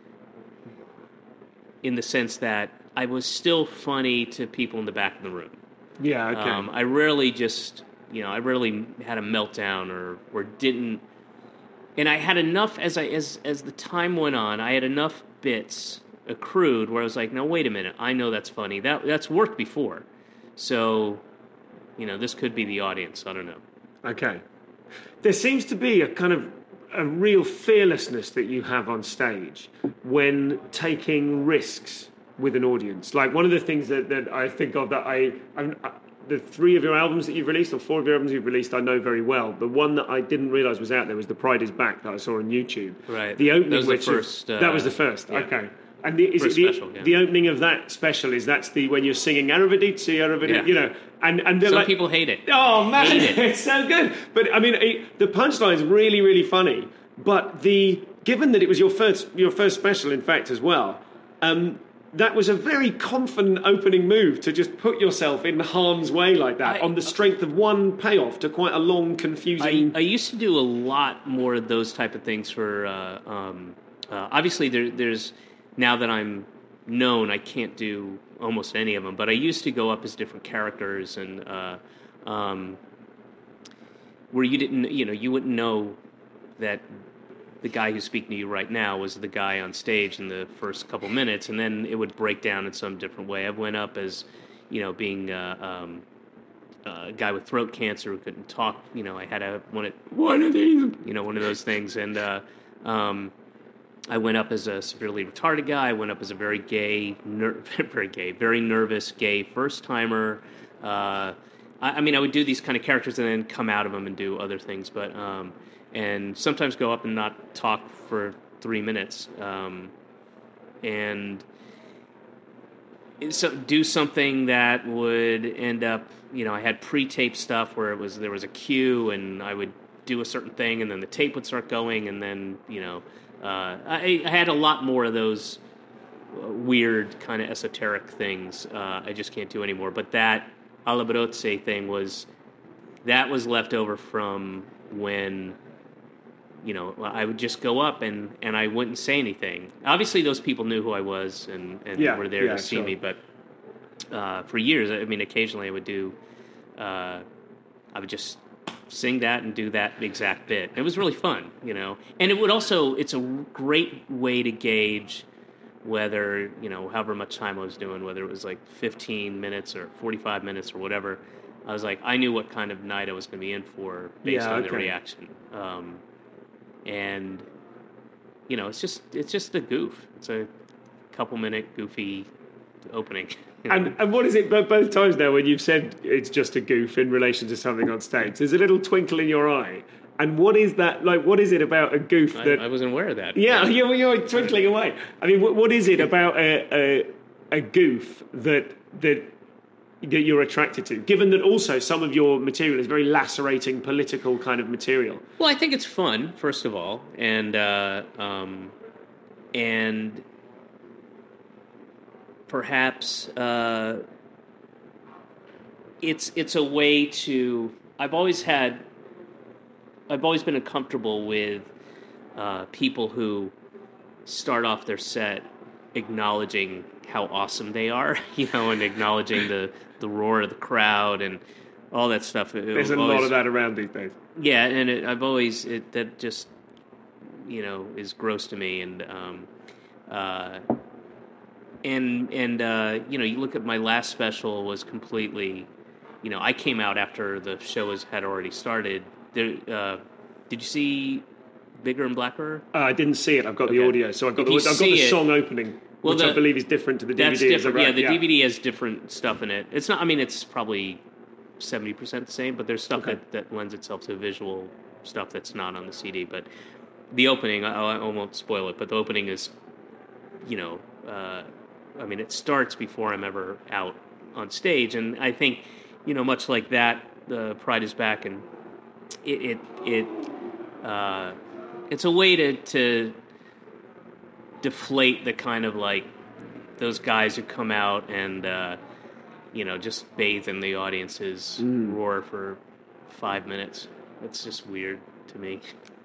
in the sense that I was still funny to people in the back of the room. Yeah, okay. Um, I rarely just you know I rarely had a meltdown or or didn't, and I had enough as I as as the time went on. I had enough bits accrued where I was like, no, wait a minute, I know that's funny. That that's worked before. So, you know, this could be the audience. I don't know. Okay. There seems to be a kind of a real fearlessness that you have on stage when taking risks with an audience. Like one of the things that, that I think of that I, I'm, I, the three of your albums that you've released or four of your albums you've released, I know very well. The one that I didn't realise was out there was The Pride Is Back that I saw on YouTube. Right. The opening, that was which the first. Of, uh, that was the first. Yeah. Okay. And the, is First it the, special, yeah. the opening of that special is that's the when you're singing Arrivederci, Arrivederci, Yeah. you know, and and they're Some like, people hate it. Oh man, Hate it. it's so good. But I mean, it, the punchline is really, really funny. But the given that it was your first your first special, in fact, as well, um, that was a very confident opening move to just put yourself in harm's way like that I, on the strength of one payoff to quite a long, confusing. I, I used to do a lot more of those type of things for. Uh, um, uh, obviously, there, there's now that I'm known, I can't do almost any of them. But I used to go up as different characters, and uh, um, where you didn't, you know, you wouldn't know that the guy who's speaking to you right now was the guy on stage in the first couple minutes, and then it would break down in some different way. I went up as, you know, being uh, um, a guy with throat cancer who couldn't talk. You know, I had a one, one of these, you know, one of those things, and uh, um, I went up as a severely retarded guy. I went up as a very gay, ner- very gay, very nervous gay first timer. Uh, I, I mean, I would do these kind of characters and then come out of them and do other things, but um, and sometimes go up and not talk for three minutes, um, and so do something that would end up, you know, I had pre-tape stuff where it was there was a cue and I would do a certain thing and then the tape would start going and then, you know, uh, I, I had a lot more of those weird kind of esoteric things. Uh, I just can't do anymore. But that Alla Brozzi thing was, that was left over from when, you know, I would just go up and, and I wouldn't say anything. Obviously, those people knew who I was and, and yeah, were there yeah, to see sure. me. But uh, for years, I mean, occasionally I would do, uh, I would just sing that and do that exact bit. It was really fun, you know. And it would also, it's a great way to gauge whether, you know, however much time I was doing, whether it was like fifteen minutes or forty-five minutes or whatever. I was like, I knew what kind of night I was going to be in for based Yeah, on okay. the reaction. Um, and, you know, it's just it's just a goof. It's a couple minute goofy opening. You know? And, and what is it, both, both times now when you've said it's just a goof in relation to something on stage, there's a little twinkle in your eye. And what is that, like, what is it about a goof that... I, I wasn't aware of that. Yeah, you're, you're twinkling away. I mean, what, what is it about a, a, a goof that, that that you're attracted to, given that also some of your material is very lacerating political kind of material? Well, I think it's fun, first of all, and uh, um, and perhaps uh, it's it's a way to. I've always had. I've always been uncomfortable with uh, people who start off their set acknowledging how awesome they are, you know, and acknowledging the, the roar of the crowd and all that stuff. It, There's a always, lot of that around these days. Yeah, and it, I've always it, that just you know is gross to me, and um, uh, and and uh, you know, you look at my last special was completely, you know, I came out after the show was, had already started. There, uh, did you see Bigger and Blacker? Uh, I didn't see it. I've got Okay. the audio, so I've got If the, you I've got see the it- song opening, Well, which the- I believe is different to the D V D. That's is that different. right? Yeah, the D V D has different stuff in it. It's not. I mean, it's probably seventy percent the same, but there's stuff Okay. that, that lends itself to visual stuff that's not on the C D. But the opening, I, I won't spoil it, but the opening is, you know, uh, I mean, it starts before I'm ever out on stage, and I think, you know, much like that, the Pride is Back, and it it, it uh, it's a way to to deflate the kind of like those guys who come out and uh, you know, just bathe in the audience's Mm. roar for five minutes. It's just weird to me.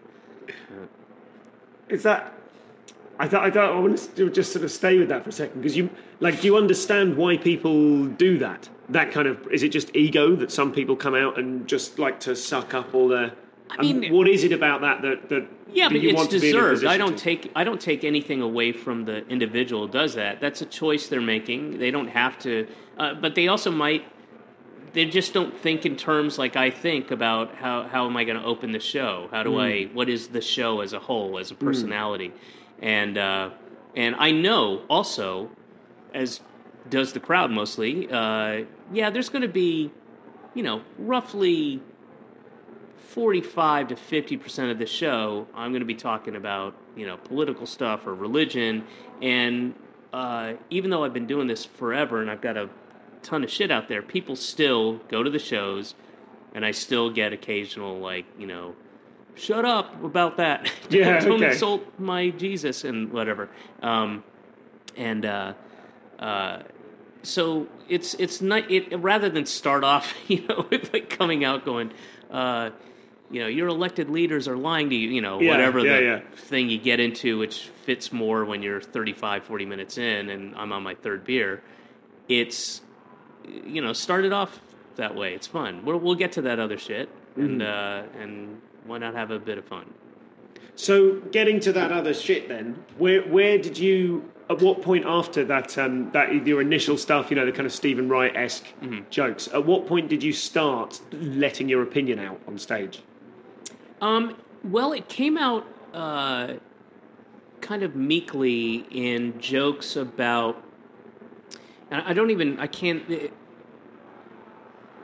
Is that? I thought I thought I want to just sort of stay with that for a second, because you like, do you understand why people do that? That kind of, is it just ego that some people come out and just like to suck up all the? I mean, and what is it about that that that? Yeah, that but you it's want to be in a deserved. I position don't to? take I don't take anything away from the individual who does that. That's a choice they're making. They don't have to, uh, but they also might. They just don't think in terms like I think about how, how am I going to open the show? How do Mm. I? What is the show as a whole, as a personality? And uh, and I know also, as does the crowd mostly. Uh, yeah, there's going to be, you know, roughly forty-five to fifty percent of the show, I'm going to be talking about, you know, political stuff or religion. And uh, even though I've been doing this forever and I've got a ton of shit out there, people still go to the shows, and I still get occasional, like, you know, shut up about that. Yeah, Don't okay. insult my Jesus and whatever. Um, and uh, uh, so it's it's not it rather than start off, you know, with like coming out going, uh, you know, your elected leaders are lying to you, you know, Yeah, whatever yeah, the yeah. thing you get into, which fits more when you're thirty-five, forty minutes in, and I'm on my third beer. It's, you know, started off that way. It's fun. We'll, we'll get to that other shit, and Mm-hmm. uh, and why not have a bit of fun? So, getting to that other shit, then, where where did you? At what point after that, um, that your initial stuff, you know, the kind of Stephen Wright esque Mm-hmm. jokes? At what point did you start letting your opinion out on stage? Um, well, it came out uh, kind of meekly in jokes about. And I don't even. I can't.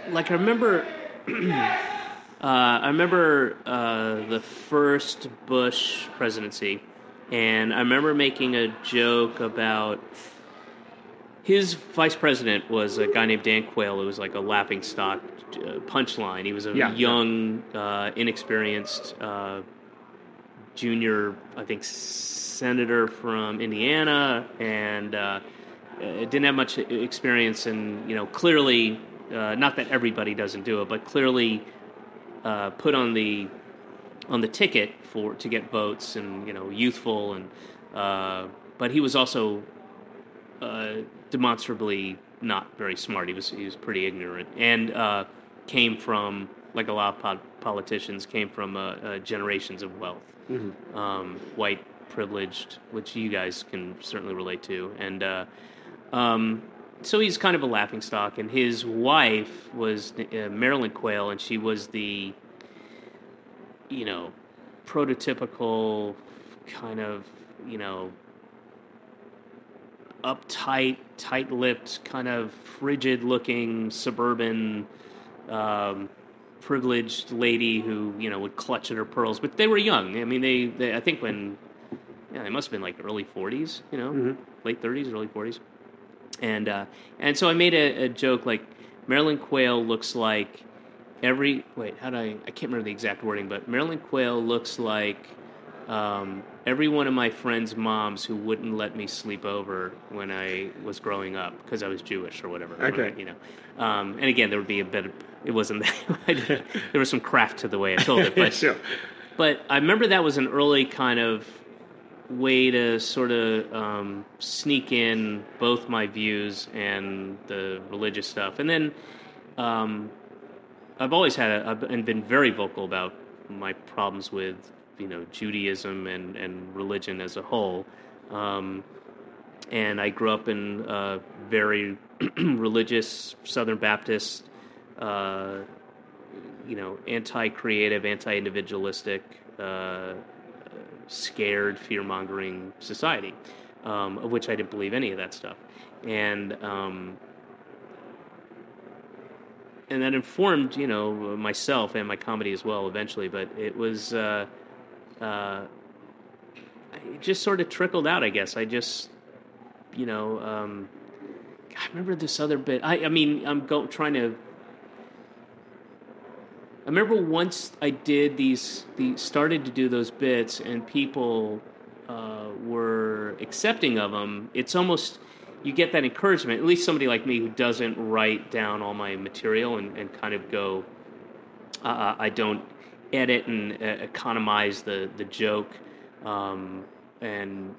like I remember, uh, I remember uh, the first Bush presidency, and I remember making a joke about his vice president was a guy named Dan Quayle, who was like a laughingstock uh, punchline. He was a Yeah. young, uh, inexperienced uh, junior, I think, senator from Indiana, and uh, didn't have much experience, and you know, clearly, uh, not that everybody doesn't do it, but clearly uh, put on the on the ticket for to get votes, and you know, youthful, and uh, but he was also uh, demonstrably not very smart. He was he was pretty ignorant, and uh, came from, like a lot of po- politicians, came from uh, uh, generations of wealth, mm-hmm. um, white, privileged, which you guys can certainly relate to, and uh, um, so he's kind of a laughingstock. And his wife was uh, Marilyn Quayle, and she was the, you know, prototypical kind of, you know, uptight, tight-lipped, kind of frigid-looking suburban, um, privileged lady who, you know, would clutch at her pearls. But they were young. I mean, they, they I think when, yeah, they must have been like early forties, you know, mm-hmm. late thirties, early forties. And uh, and so I made a, a joke like, Marilyn Quayle looks like every, wait, how do I, I can't remember the exact wording, but Marilyn Quayle looks like um, every one of my friends' moms who wouldn't let me sleep over when I was growing up because I was Jewish or whatever. Okay. Right, you know. Um, and again, there would be a bit of, it wasn't that, there was some craft to the way I told it. But, sure. But I remember that was an early kind of way to sort of um, sneak in both my views and the religious stuff. And then um, I've always had, a, I've been very vocal about my problems with, you know, Judaism and, and religion as a whole. Um, and I grew up in a very religious Southern Baptist, uh, you know, anti-creative, anti-individualistic, uh, scared, fear-mongering society, um, of which I didn't believe any of that stuff. And um, and that informed, you know, myself and my comedy as well eventually. But it was, uh, uh, it just sort of trickled out, I guess. I just, you know, um, I remember this other bit. I, I mean, I'm go, trying to... I remember once I did these, the started to do those bits, and people uh, were accepting of them. It's almost, you get that encouragement, at least somebody like me who doesn't write down all my material and, and kind of go, uh, I don't edit and uh, economize the, the joke. Um, and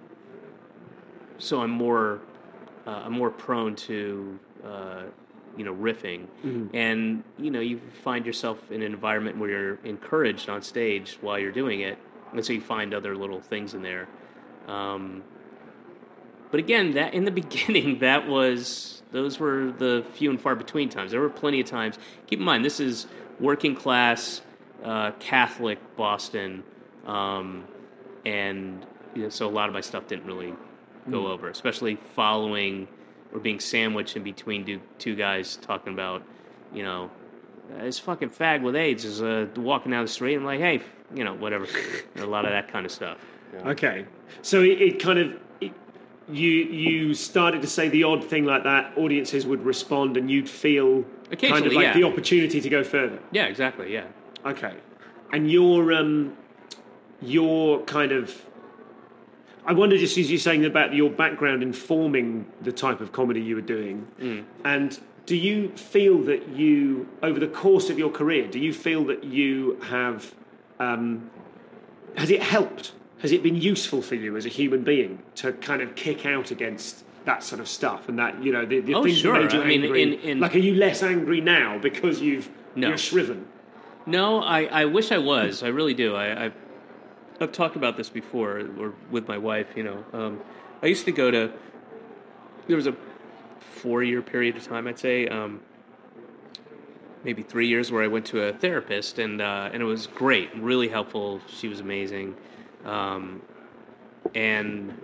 so I'm more, uh, I'm more prone to, uh, you know, riffing. Mm-hmm. And, you know, you find yourself in an environment where you're encouraged on stage while you're doing it. And so you find other little things in there. Um, but again, that in the beginning, that was, those were the few and far between times. There were plenty of times. Keep in mind, this is working class, uh, Catholic Boston. Um, and you know, so a lot of my stuff didn't really go mm. over, especially following or being sandwiched in between two, two guys talking about, you know, this fucking fag with AIDS is uh, walking down the street. I'm like, hey, you know, whatever. A lot of that kind of stuff. Yeah. Okay. So it, it kind of, it, you you started to say the odd thing like that, audiences would respond and you'd feel kind of like yeah. the opportunity to go further. Yeah, exactly, yeah. Okay. And your, um, your kind of, I wonder, just as you're saying about your background informing the type of comedy you were doing, mm. and do you feel that you, over the course of your career, do you feel that you have, um, has it helped? Has it been useful for you as a human being to kind of kick out against that sort of stuff and that, you know, the, the oh, things sure. that made you I mean, angry? in, in... Like, are you less angry now because you've, no. you're shriven? No, I, I wish I was. I really do. I, I I've talked about this before, or with my wife, you know. Um, I used to go to, there was a four-year period of time, I'd say, um, maybe three years, where I went to a therapist, and uh, and it was great, really helpful. She was amazing. Um, and,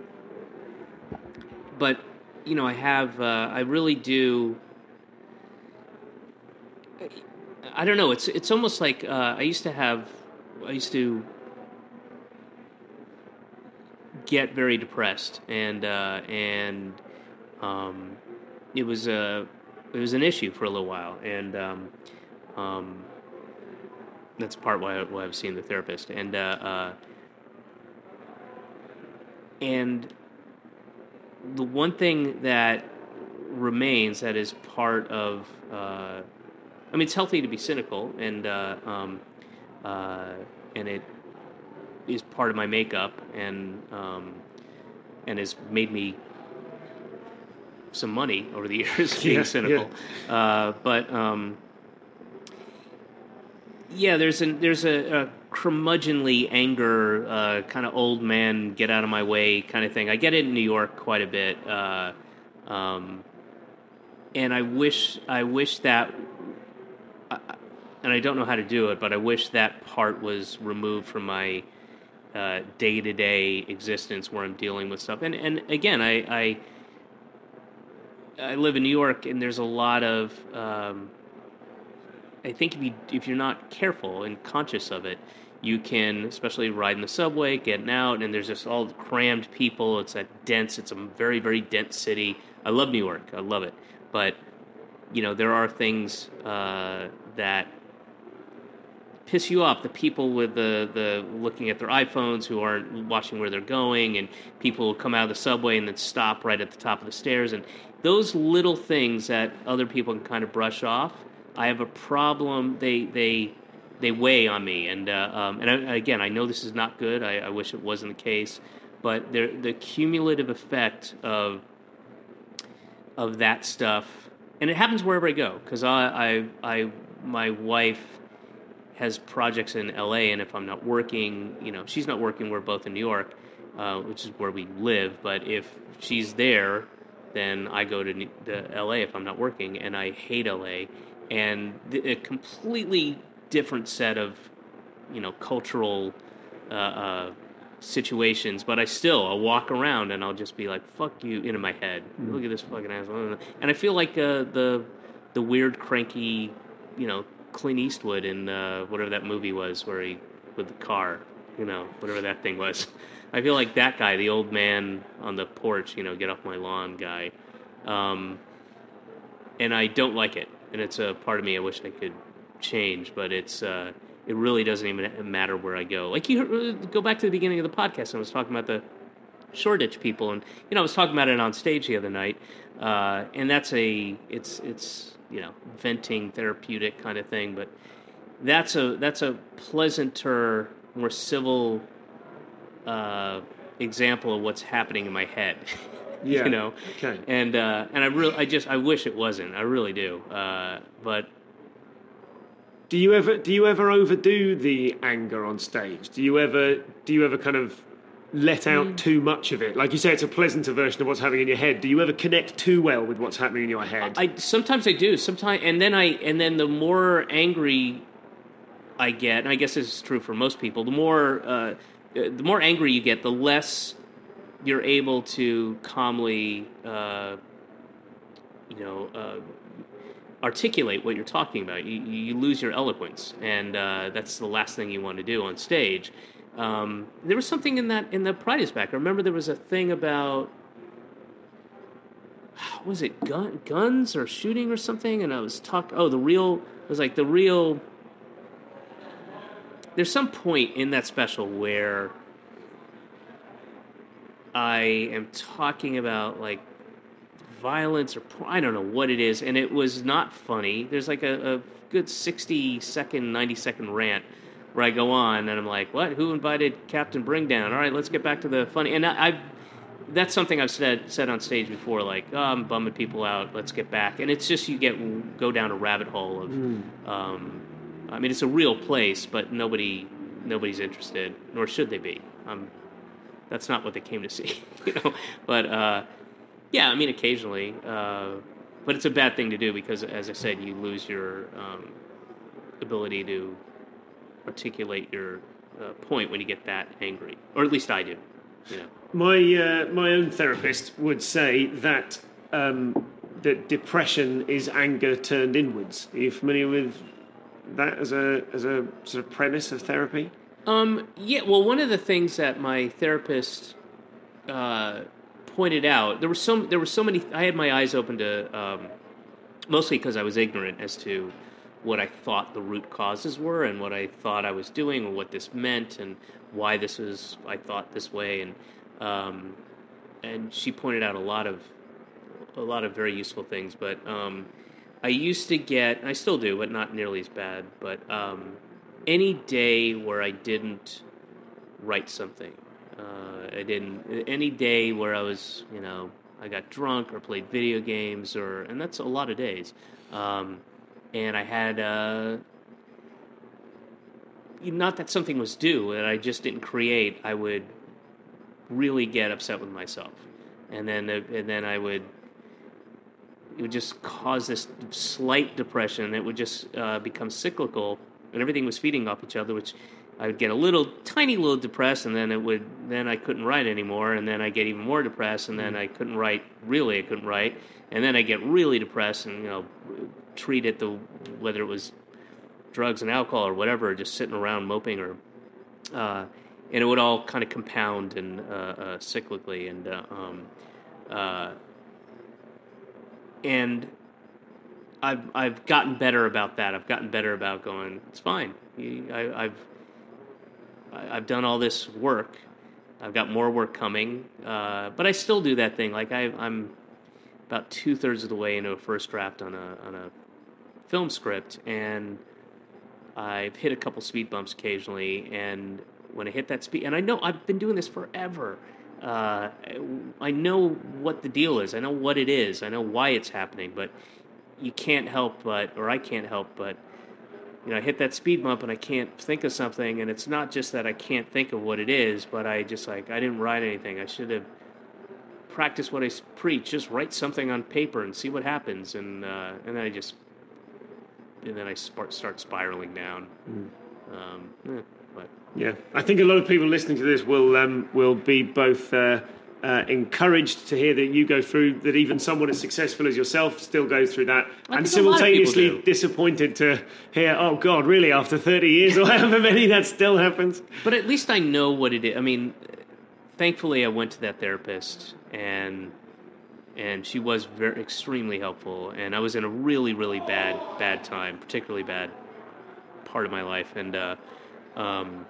but, you know, I have, uh, I really do, I don't know. It's it's almost like uh, I used to have. I used to get very depressed, and uh, and um, it was a it was an issue for a little while, and um, um, that's part why I, why I was seeing the therapist, and uh, uh, and the one thing that remains that is part of. Uh, I mean, it's healthy to be cynical, and uh, um, uh, and it is part of my makeup, and um, and has made me some money over the years being yeah, cynical. Yeah. Uh, but um, yeah, there's a there's a, a curmudgeonly anger, uh, kind of old man, get out of my way kind of thing. I get it in New York quite a bit, uh, um, and I wish I wish that. And I don't know how to do it, but I wish that part was removed from my uh, day-to-day existence where I'm dealing with stuff. And and again, I I, I live in New York, and there's a lot of. Um, I think if you if you're not careful and conscious of it, you can, especially riding the subway, getting out, and there's just all crammed people. It's that dense. It's a very very dense city. I love New York. I love it, but you know there are things uh, that piss you off. The people with the, the looking at their iPhones who aren't watching where they're going, and people who come out of the subway and then stop right at the top of the stairs, and those little things that other people can kind of brush off. I have a problem. They they they weigh on me, and uh, um, and I, again, I know this is not good. I, I wish it wasn't the case, but the cumulative effect of of that stuff, and it happens wherever I go, because I, I I my wife has projects in L A, and if I'm not working, you know, she's not working, we're both in New York, uh, which is where we live, but if she's there, then I go to, to L A if I'm not working, and I hate L A, and a completely different set of, you know, cultural uh, uh, situations, but I still, I'll walk around and I'll just be like, fuck you, in my head. Mm. Look at this fucking asshole. And I feel like uh, the the weird, cranky, you know, Clint Eastwood in uh, whatever that movie was where he, with the car, you know, whatever that thing was. I feel like that guy, the old man on the porch, you know, get off my lawn guy. Um, and I don't like it. And it's a part of me I wish I could change, but it's uh, it really doesn't even matter where I go. Like, you go back to the beginning of the podcast, and I was talking about the Shoreditch people, and, you know, I was talking about it on stage the other night, uh, and that's a, it's, it's, you know, venting, therapeutic kind of thing, but that's a, that's a pleasanter, more civil uh, example of what's happening in my head. Yeah. You know, okay. And uh, and I really, I just, I wish it wasn't. I really do. Uh, but do you ever, do you ever overdo the anger on stage? Do you ever, do you ever kind of let out mm. too much of it? Like you say, it's a pleasanter version of what's happening in your head. Do you ever connect too well with what's happening in your head? I sometimes I do. Sometimes, and then I, and then the more angry I get, and I guess this is true for most people, the more, uh, the more angry you get, the less you're able to calmly, uh, you know, uh, articulate what you're talking about. You, you lose your eloquence, and uh, that's the last thing you want to do on stage. Um, there was something in that in the Pride is Back. I remember there was a thing about, was it gun, guns or shooting or something? And I was talking. Oh, the real. It was like the real. There's some point in that special where I am talking about, like, violence or I don't know what it is, and it was not funny. There's like a, a good sixty second, ninety second rant where I go on and I'm like, what? Who invited Captain Bringdown? All right, let's get back to the funny. And I, I've that's something I've said said on stage before, like, oh, I'm bumming people out. Let's get back. And it's just you get go down a rabbit hole of. Mm. Um, I mean, it's a real place, but nobody nobody's interested, nor should they be. Um, That's not what they came to see, you know. But uh, yeah, I mean, occasionally, uh, but it's a bad thing to do because, as I said, you lose your um, ability to articulate your uh, point when you get that angry, or at least I do. You know, my uh, my own therapist would say that um, that depression is anger turned inwards. Are you familiar with that as a as a sort of premise of therapy? Um, yeah, well, one of the things that my therapist uh, pointed out, there were so there were so many. I had my eyes open to um, mostly because I was ignorant as to what I thought the root causes were, and what I thought I was doing, or what this meant, and why this was. I thought this way, and um, and she pointed out a lot of a lot of very useful things. But um, I used to get, and I still do, but not nearly as bad. But um, any day where I didn't write something, uh, I didn't. Any day where I was, you know, I got drunk or played video games, or and that's a lot of days. Um, and I had, uh, not that something was due, and I just didn't create. I would really get upset with myself, and then and then I would. It would just cause this slight depression. It would just uh, become cyclical, and everything was feeding off each other. Which I would get a little, tiny little depressed, and then it would. Then I couldn't write anymore, and then I get even more depressed, and then I couldn't write. Really, I couldn't write, and then I get really depressed, and you know, treat it the whether it was drugs and alcohol or whatever, just sitting around moping, or uh, and it would all kind of compound and uh, uh, cyclically, and. Uh, um, uh, And I've I've gotten better about that. I've gotten better about going, it's fine. I, I've I've done all this work. I've got more work coming, uh, but I still do that thing. Like I, I'm about two thirds of the way into a first draft on a on a film script, and I've hit a couple speed bumps occasionally. And when I hit that speed, and I know I've been doing this forever. Uh, I know what the deal is. I know what it is. I know why it's happening, but you can't help but, or I can't help but, you know, I hit that speed bump and I can't think of something, and it's not just that I can't think of what it is, but I just like, I didn't write anything. I should have practiced what I preach. Just write something on paper and see what happens, and uh, and then I just, and then I start spiraling down. Mm. Um, yeah. But. Yeah, I think a lot of people listening to this will um, will be both uh, uh, encouraged to hear that you go through, that even someone as successful as yourself still goes through that, I and simultaneously disappointed to hear, oh God, really, after thirty years or however many, that still happens. But at least I know what it is. I mean, thankfully I went to that therapist, and and she was very extremely helpful, and I was in a really, really bad, bad time, particularly bad part of my life, and uh, um,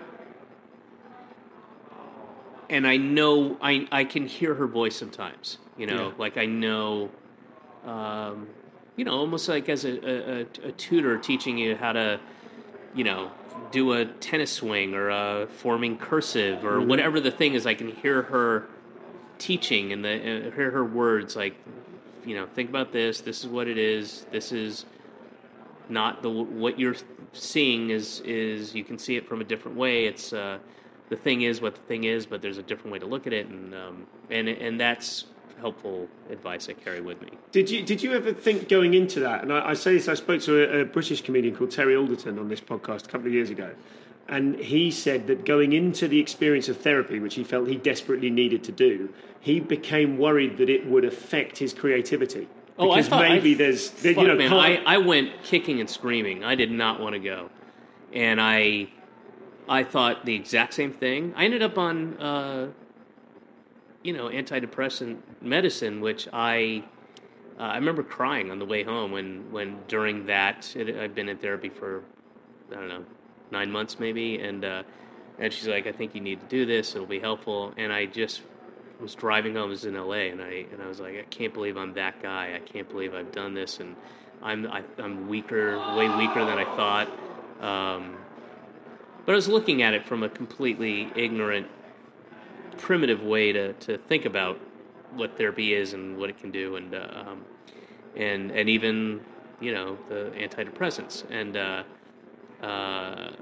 and I know I I can hear her voice sometimes, you know, yeah. like I know, um, you know, almost like as a, a, a tutor teaching you how to, you know, do a tennis swing or a forming cursive or mm-hmm. whatever the thing is. I can hear her teaching and the uh, hear her words like, you know, think about this. This is what it is. This is not the what you're seeing is is you can see it from a different way. It's uh, the thing is what the thing is, but there's a different way to look at it, and um, and and that's helpful advice I carry with me. Did you did you ever think going into that? And I, I say this, I spoke to a, a British comedian called Terry Alderton on this podcast a couple of years ago, and he said that going into the experience of therapy, which he felt he desperately needed to do, he became worried that it would affect his creativity. Oh, I thought maybe I, there's, fuck, you know, man, I, I went kicking and screaming. I did not want to go, and I, I thought the exact same thing. I ended up on, uh, you know, antidepressant medicine, which I, uh, I remember crying on the way home when, when during that it, I'd been in therapy for, I don't know, nine months maybe, and uh, and she's like, I think you need to do this. It'll be helpful, and I just. was driving home. I was in L A, and I and I was like, I can't believe I'm that guy. I can't believe I've done this, and I'm I, I'm weaker, way weaker than I thought. Um, but I was looking at it from a completely ignorant, primitive way to, to think about what therapy is and what it can do, and uh, um, and and even you know the antidepressants, and uh, uh,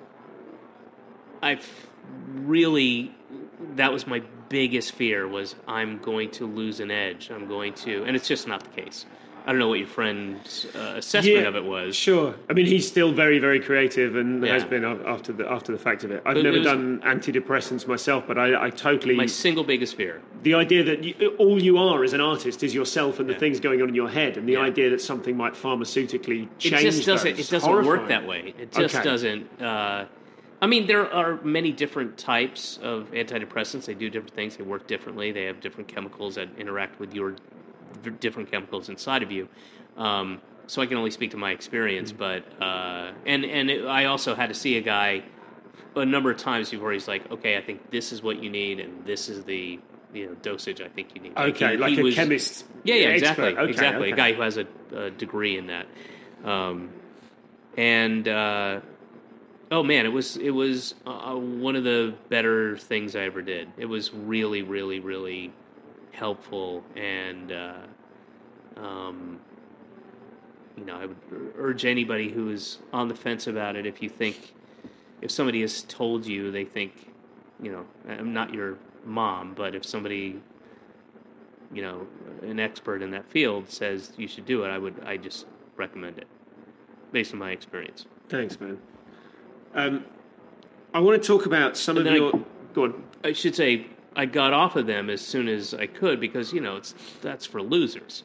I've really. That was my biggest fear, was I'm going to lose an edge. I'm going to, and it's just not the case. I don't know what your friend's uh, assessment Yeah, of it was. Sure. I mean, he's still very, very creative and Yeah. has been a- after the after the fact of it. I've But never it was- done antidepressants myself, but I, I totally My single biggest fear. the idea that you, all you are as an artist is yourself and the Yeah. things going on in your head, and the Yeah. idea that something might pharmaceutically It change just doesn't. those. It doesn't work Horrifying. that way. It just Okay. doesn't. Uh, I mean, there are many different types of antidepressants. They do different things. They work differently. They have different chemicals that interact with your v- different chemicals inside of you. Um, so I can only speak to my experience, Mm. but uh, and and it, I also had to see a guy a number of times before he's like, okay, I think this is what you need, and this is the you know dosage I think you need. Okay, he- like he a was- chemist. Yeah, yeah, expert. exactly, Okay, exactly. okay. A guy who has a, a degree in that, um, and uh, oh man, it was it was uh, one of the better things I ever did. It was really, really, really helpful, and uh, um, you know, I would urge anybody who is on the fence about it. If you think, if somebody has told you they think, you know, I'm not your mom, but if somebody, you know, an expert in that field says you should do it, I would, I just recommend it, based on my experience. Thanks, man. Um, I want to talk about some And of then your. I- Go on. I should say I got off of them as soon as I could because you know it's that's for losers.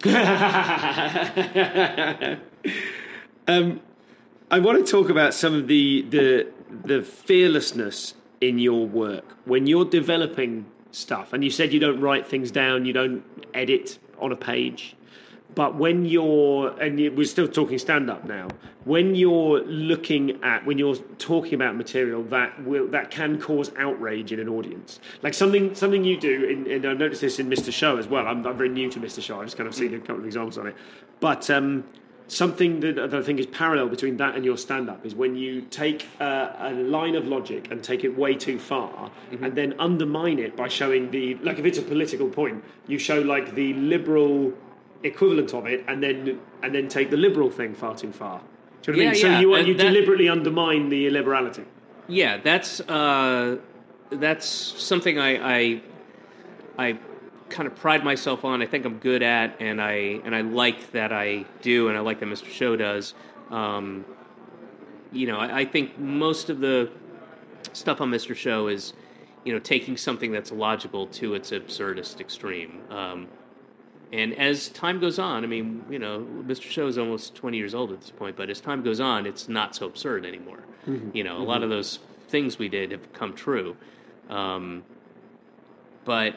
um, I want to talk about some of the the the fearlessness in your work when you're developing stuff. And you said you don't write things down, you don't edit on a page. But when you're, and you, we're still talking stand-up now, when you're looking at, when you're talking about material that will, that can cause outrage in an audience, like something something you do, in, and I noticed this in Mister Show as well. I'm, I'm very new to Mister Show. I've just kind of seen a couple of examples on it. But um, something that, that I think is parallel between that and your stand-up is when you take uh, a line of logic and take it way too far, mm-hmm. and then undermine it by showing the, like if it's a political point, you show like the liberal equivalent of it, and then and then take the liberal thing far too far. Do you know what I Yeah, mean? So yeah, you and you that- deliberately undermine the illiberality. Yeah, that's uh, that's something I, I I kind of pride myself on. I think I'm good at, and I and I like that I do, and I like that Mister Show does. Um, you know, I, I think most of the stuff on Mister Show is, you know, taking something that's illogical to its absurdist extreme. Um, And as time goes on, I mean, you know, Mister Show is almost twenty years old at this point, but as time goes on, it's not so absurd anymore. Mm-hmm. You know, mm-hmm. a lot of those things we did have come true. Um, but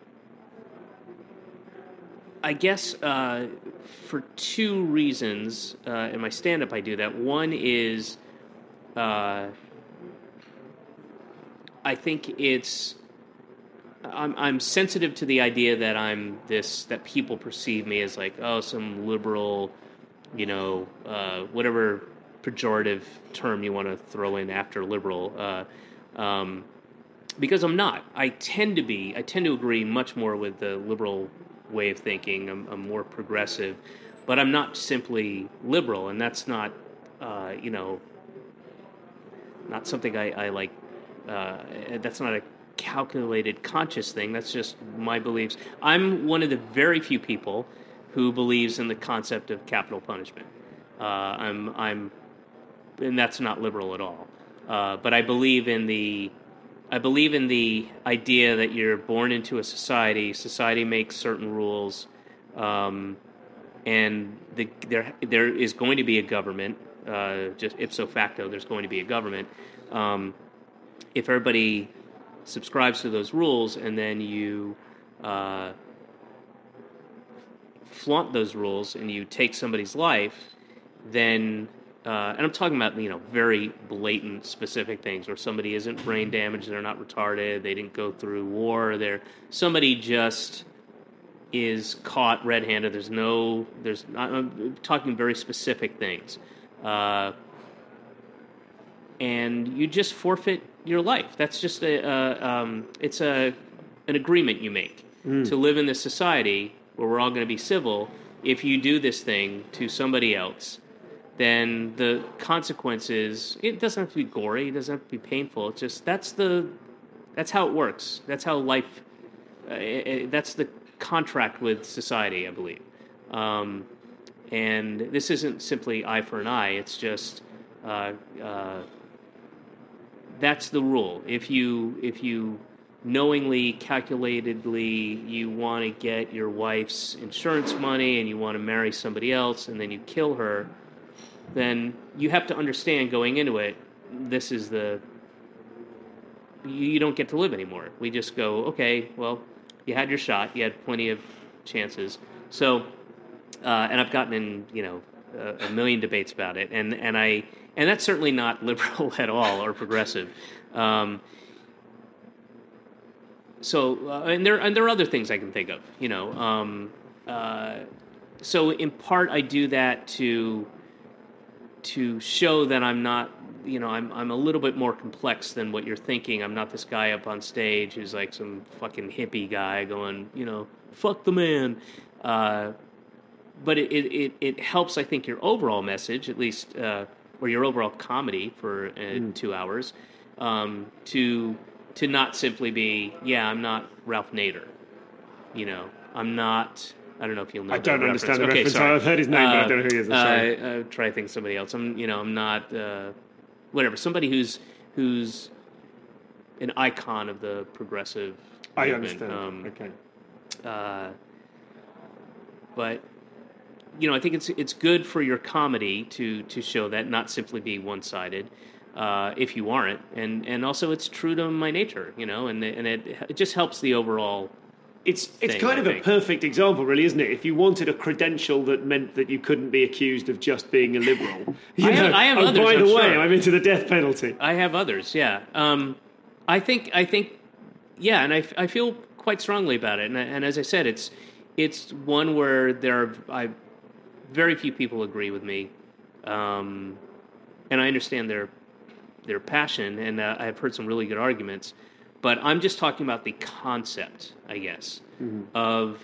I guess uh, for two reasons, uh, in my stand-up I do that. One is uh, I think it's... I'm, I'm sensitive to the idea that I'm this, that people perceive me as like, oh, some liberal, you know, uh, whatever pejorative term you want to throw in after liberal, uh, um, because I'm not. I tend to be, I tend to agree much more with the liberal way of thinking. I'm, I'm more progressive, but I'm not simply liberal, and that's not, uh, you know, not something I, I like, uh, that's not a calculated conscious thing. That's just my beliefs. I'm one of the very few people who believes in the concept of capital punishment. Uh, I'm, I'm, and that's not liberal at all. Uh, but I believe in the, I believe in the idea that you're born into a society. Society makes certain rules, um, and the, there there is going to be a government. Uh, just ipso facto, there's going to be a government. Um, if everybody subscribes to those rules, and then you uh, flaunt those rules, and you take somebody's life, then, uh, and I'm talking about, you know, very blatant, specific things, where somebody isn't brain damaged, they're not retarded, they didn't go through war, they're, somebody just is caught red-handed, there's no, there's, I'm talking very specific things, uh, and you just forfeit your life. That's just a, uh, um, it's a an agreement you make mm. to live in this society where we're all going to be civil. If you do this thing to somebody else, then the consequences, it doesn't have to be gory, it doesn't have to be painful. It's just, that's the, that's how it works. That's how life, uh, it, it, that's the contract with society, I believe. Um, and this isn't simply eye for an eye. It's just uh, uh, that's the rule. If you if you knowingly, calculatedly, you want to get your wife's insurance money and you want to marry somebody else, and then you kill her, then you have to understand going into it, this is the, you don't get to live anymore. We just go, okay, well, you had your shot, you had plenty of chances. So, uh, and I've gotten in, you know, a, a million debates about it, and, and I, and that's certainly not liberal at all or progressive. Um, so, uh, and there, and there are other things I can think of, you know. Um, uh, so in part, I do that to, to show that I'm not, you know, I'm I'm a little bit more complex than what you're thinking. I'm not this guy up on stage who's like some fucking hippie guy going, you know, fuck the man. Uh, but it, it, it helps, I think, your overall message, at least, uh, or your overall comedy for uh, mm. two hours, um, to to not simply be, yeah, I'm not Ralph Nader. You know, I'm not... I don't know if you'll know. I don't the understand reference. the okay, reference. Sorry. I've heard his name, uh, but I don't know who he is. I'm sorry. Uh, uh, try to think of somebody else. I'm, you know, I'm not, uh, whatever. Somebody who's who's an icon of the progressive. I movement. understand. Um, okay. Uh, but you know, I think it's it's good for your comedy to to show that, not simply be one sided. Uh, if you aren't, and and also it's true to my nature, you know, and and it it just helps the overall. It's it's thing, kind I of think. a perfect example, really, isn't it? If you wanted a credential that meant that you couldn't be accused of just being a liberal, you I have- know, I have oh, others, by the I'm way, sure. I'm into the death penalty. I have others, yeah. Um, I think, I think, yeah, and I, I feel quite strongly about it. And, and as I said, it's it's one where there are I, very few people agree with me, um, and I understand their their passion, and uh, I've heard some really good arguments. But I'm just talking about the concept, I guess, mm-hmm. of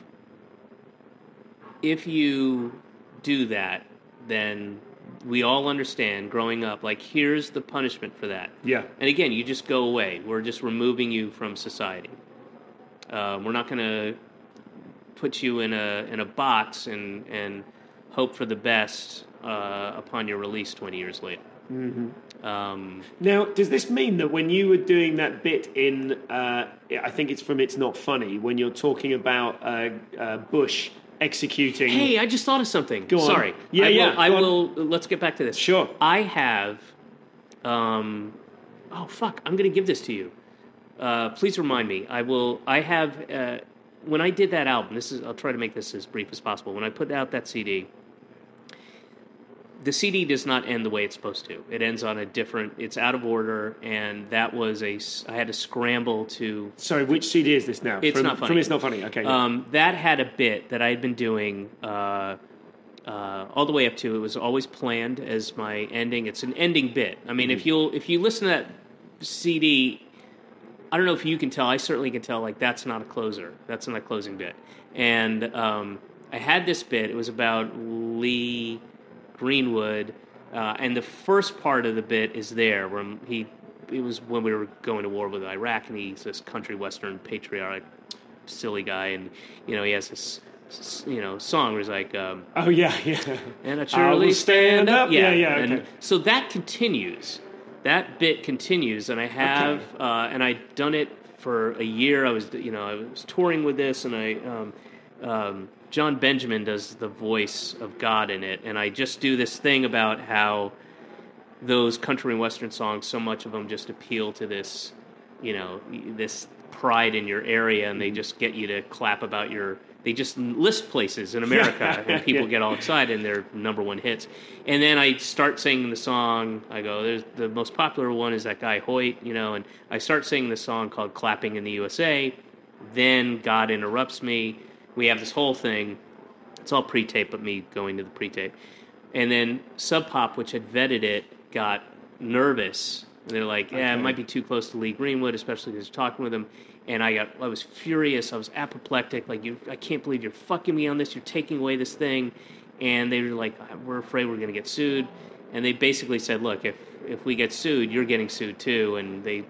if you do that, then we all understand growing up, like, here's the punishment for that. Yeah. And again, you just go away. We're just removing you from society. Uh, we're not going to put you in a in a box and, and hope for the best uh, upon your release twenty years later. Mm-hmm. Um, now, does this mean that when you were doing that bit in, uh, I think it's from It's Not Funny, when you're talking about uh, uh, Bush executing... Hey, I just thought of something. Go on. Sorry. Yeah, I will, yeah. I go will. Let's get back to this. Sure. I have. Um, oh fuck! I'm going to give this to you. Uh, please remind me. I will. I have. Uh, when I did that album, this is. I'll try to make this as brief as possible. When I put out that C D. The C D does not end the way it's supposed to. It ends on a different... It's out of order, and that was a... I had to scramble to... Sorry, which C D is this now? It's from, Not Funny. From It's Not Funny, okay. Yeah. Um, that had a bit that I had been doing uh, uh, all the way up to... It was always planned as my ending. It's an ending bit. I mean, mm-hmm. if you'll if you listen to that C D... I don't know if you can tell. I certainly can tell, like, that's not a closer. That's not a closing bit. And um, I had this bit. It was about Lee... Greenwood, uh, and the first part of the bit is there where he, it was when we were going to war with Iraq, and he's this country western patriotic, silly guy, and you know he has this, you know, song where he's like, um, oh yeah, yeah, and I surely stand, stand up, up. yeah, yeah, and okay. So that continues, that bit continues, and I have, okay. uh, and I'd done it for a year. I was, you know, I was touring with this, and I. Um, um, John Benjamin does the voice of God in it, and I just do this thing about how those country and western songs, so much of them just appeal to this, you know, this pride in your area, and they just get you to clap about your... They just list places in America, and people yeah. get all excited, and they're number one hits. And then I start singing the song. I go, There's, the most popular one is that guy Hoyt, you know, and I start singing the song called Clapping in the U S A. Then God interrupts me. We have this whole thing. It's all pre-tape, but me going to the pre-tape. And then Sub Pop, which had vetted it, got nervous. And they're like, yeah, okay. It might be too close to Lee Greenwood, especially because you're talking with him. And I got, I was furious. I was apoplectic. Like, you, I can't believe you're fucking me on this. You're taking away this thing. And they were like, we're afraid we're going to get sued. And they basically said, look, if if we get sued, you're getting sued too. And they,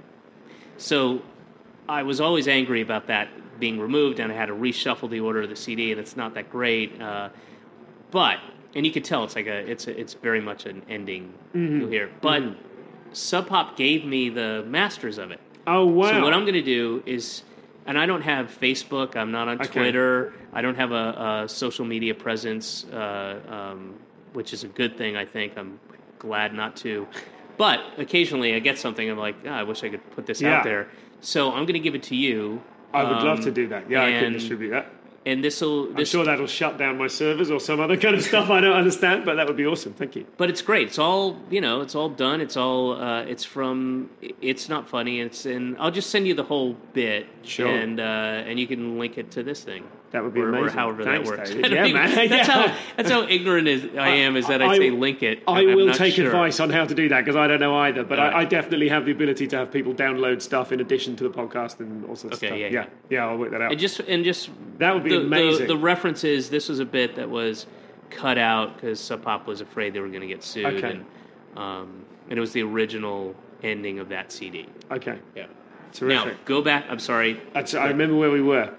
so I was always angry about that being removed, and I had to reshuffle the order of the C D, and it's not that great. Uh, but and you could tell it's like a it's a, it's very much an ending Mm-hmm. you'll hear. But Mm-hmm. Sub Pop gave me the masters of it. Oh, wow. So what I'm going to do is, and I don't have Facebook, I'm not on Okay. Twitter, I don't have a, a social media presence, uh, um, which is a good thing, I think. I'm glad not to. But occasionally I get something, I'm like, oh, I wish I could put this Yeah. out there. So I'm going to give it to you. I would um, love to do that. Yeah, I can and- distribute that. And this will... I'm This, sure that'll shut down my servers or some other kind of stuff I don't understand, but that would be awesome. Thank you. But it's great. It's all, you know, it's all done. It's all, uh, it's from, It's Not Funny. It's in, I'll just send you the whole bit. Sure. And, uh, and you can link it to this thing. That would be or, amazing. Or however Thanks, that works. David. I don't Yeah, even- man. That's, Yeah. how, that's how ignorant is, I am, is that I, I- say link it. I I'm- I'm will not take sure. advice on how to do that because I don't know either. But All I, right. I definitely have the ability to have people download stuff in addition to the podcast and all sorts Okay, of stuff. yeah, yeah, yeah. I'll work that out. And just, and just That would be the, amazing. The, the reference is, this was a bit that was cut out because Sub Pop was afraid they were going to get sued. Okay. And, um, and it was the original ending of that C D. Okay, Yeah. terrific. Now, go back. I'm sorry. That's, I remember where we were.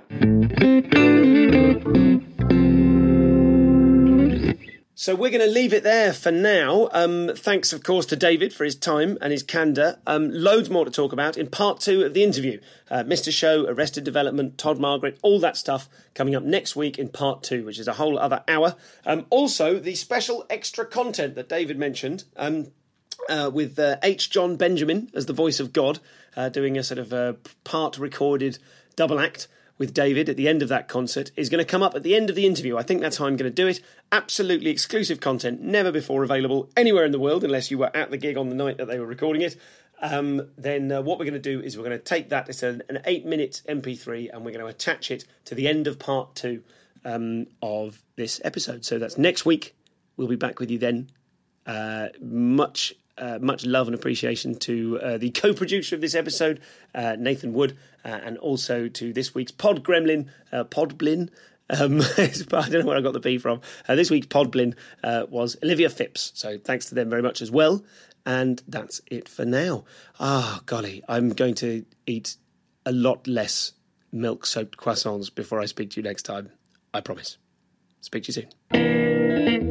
So we're going to leave it there for now. Um, thanks, of course, to David for his time and his candour. Um, loads more to talk about in part two of the interview. Uh, Mister Show, Arrested Development, Todd Margaret, all that stuff coming up next week in part two, which is a whole other hour. Um, also, the special extra content that David mentioned um, uh, with uh, H. John Benjamin as the voice of God, uh, doing a sort of uh, part recorded double act with David at the end of that concert is going to come up at the end of the interview. I think that's how I'm going to do it. Absolutely exclusive content, never before available anywhere in the world unless you were at the gig on the night that they were recording it. Um, then uh, what we're going to do is we're going to take that, it's an, an eight minute M P three, and we're going to attach it to the end of part two um, of this episode. So that's next week. We'll be back with you then. Uh, much Uh, much love and appreciation to uh, the co-producer of this episode, uh, Nathan Wood, uh, and also to this week's Pod Gremlin, uh, Podblin. Um, I don't know where I got the B from. Uh, this week's Podblin uh, was Olivia Phipps. So thanks to them very much as well. And that's it for now. Ah, golly, I'm going to eat a lot less milk-soaked croissants before I speak to you next time. I promise. Speak to you soon.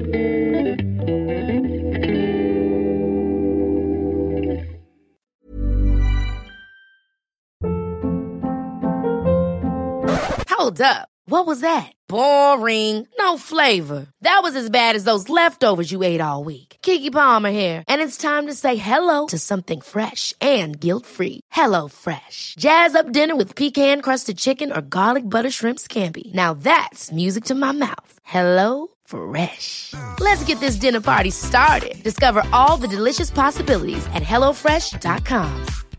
Hold up. What was that? Boring. No flavor. That was as bad as those leftovers you ate all week. Keke Palmer here. And it's time to say hello to something fresh and guilt-free. Hello Fresh. Jazz up dinner with pecan-crusted chicken or garlic butter shrimp scampi. Now that's music to my mouth. Hello Fresh. Let's get this dinner party started. Discover all the delicious possibilities at hello fresh dot com.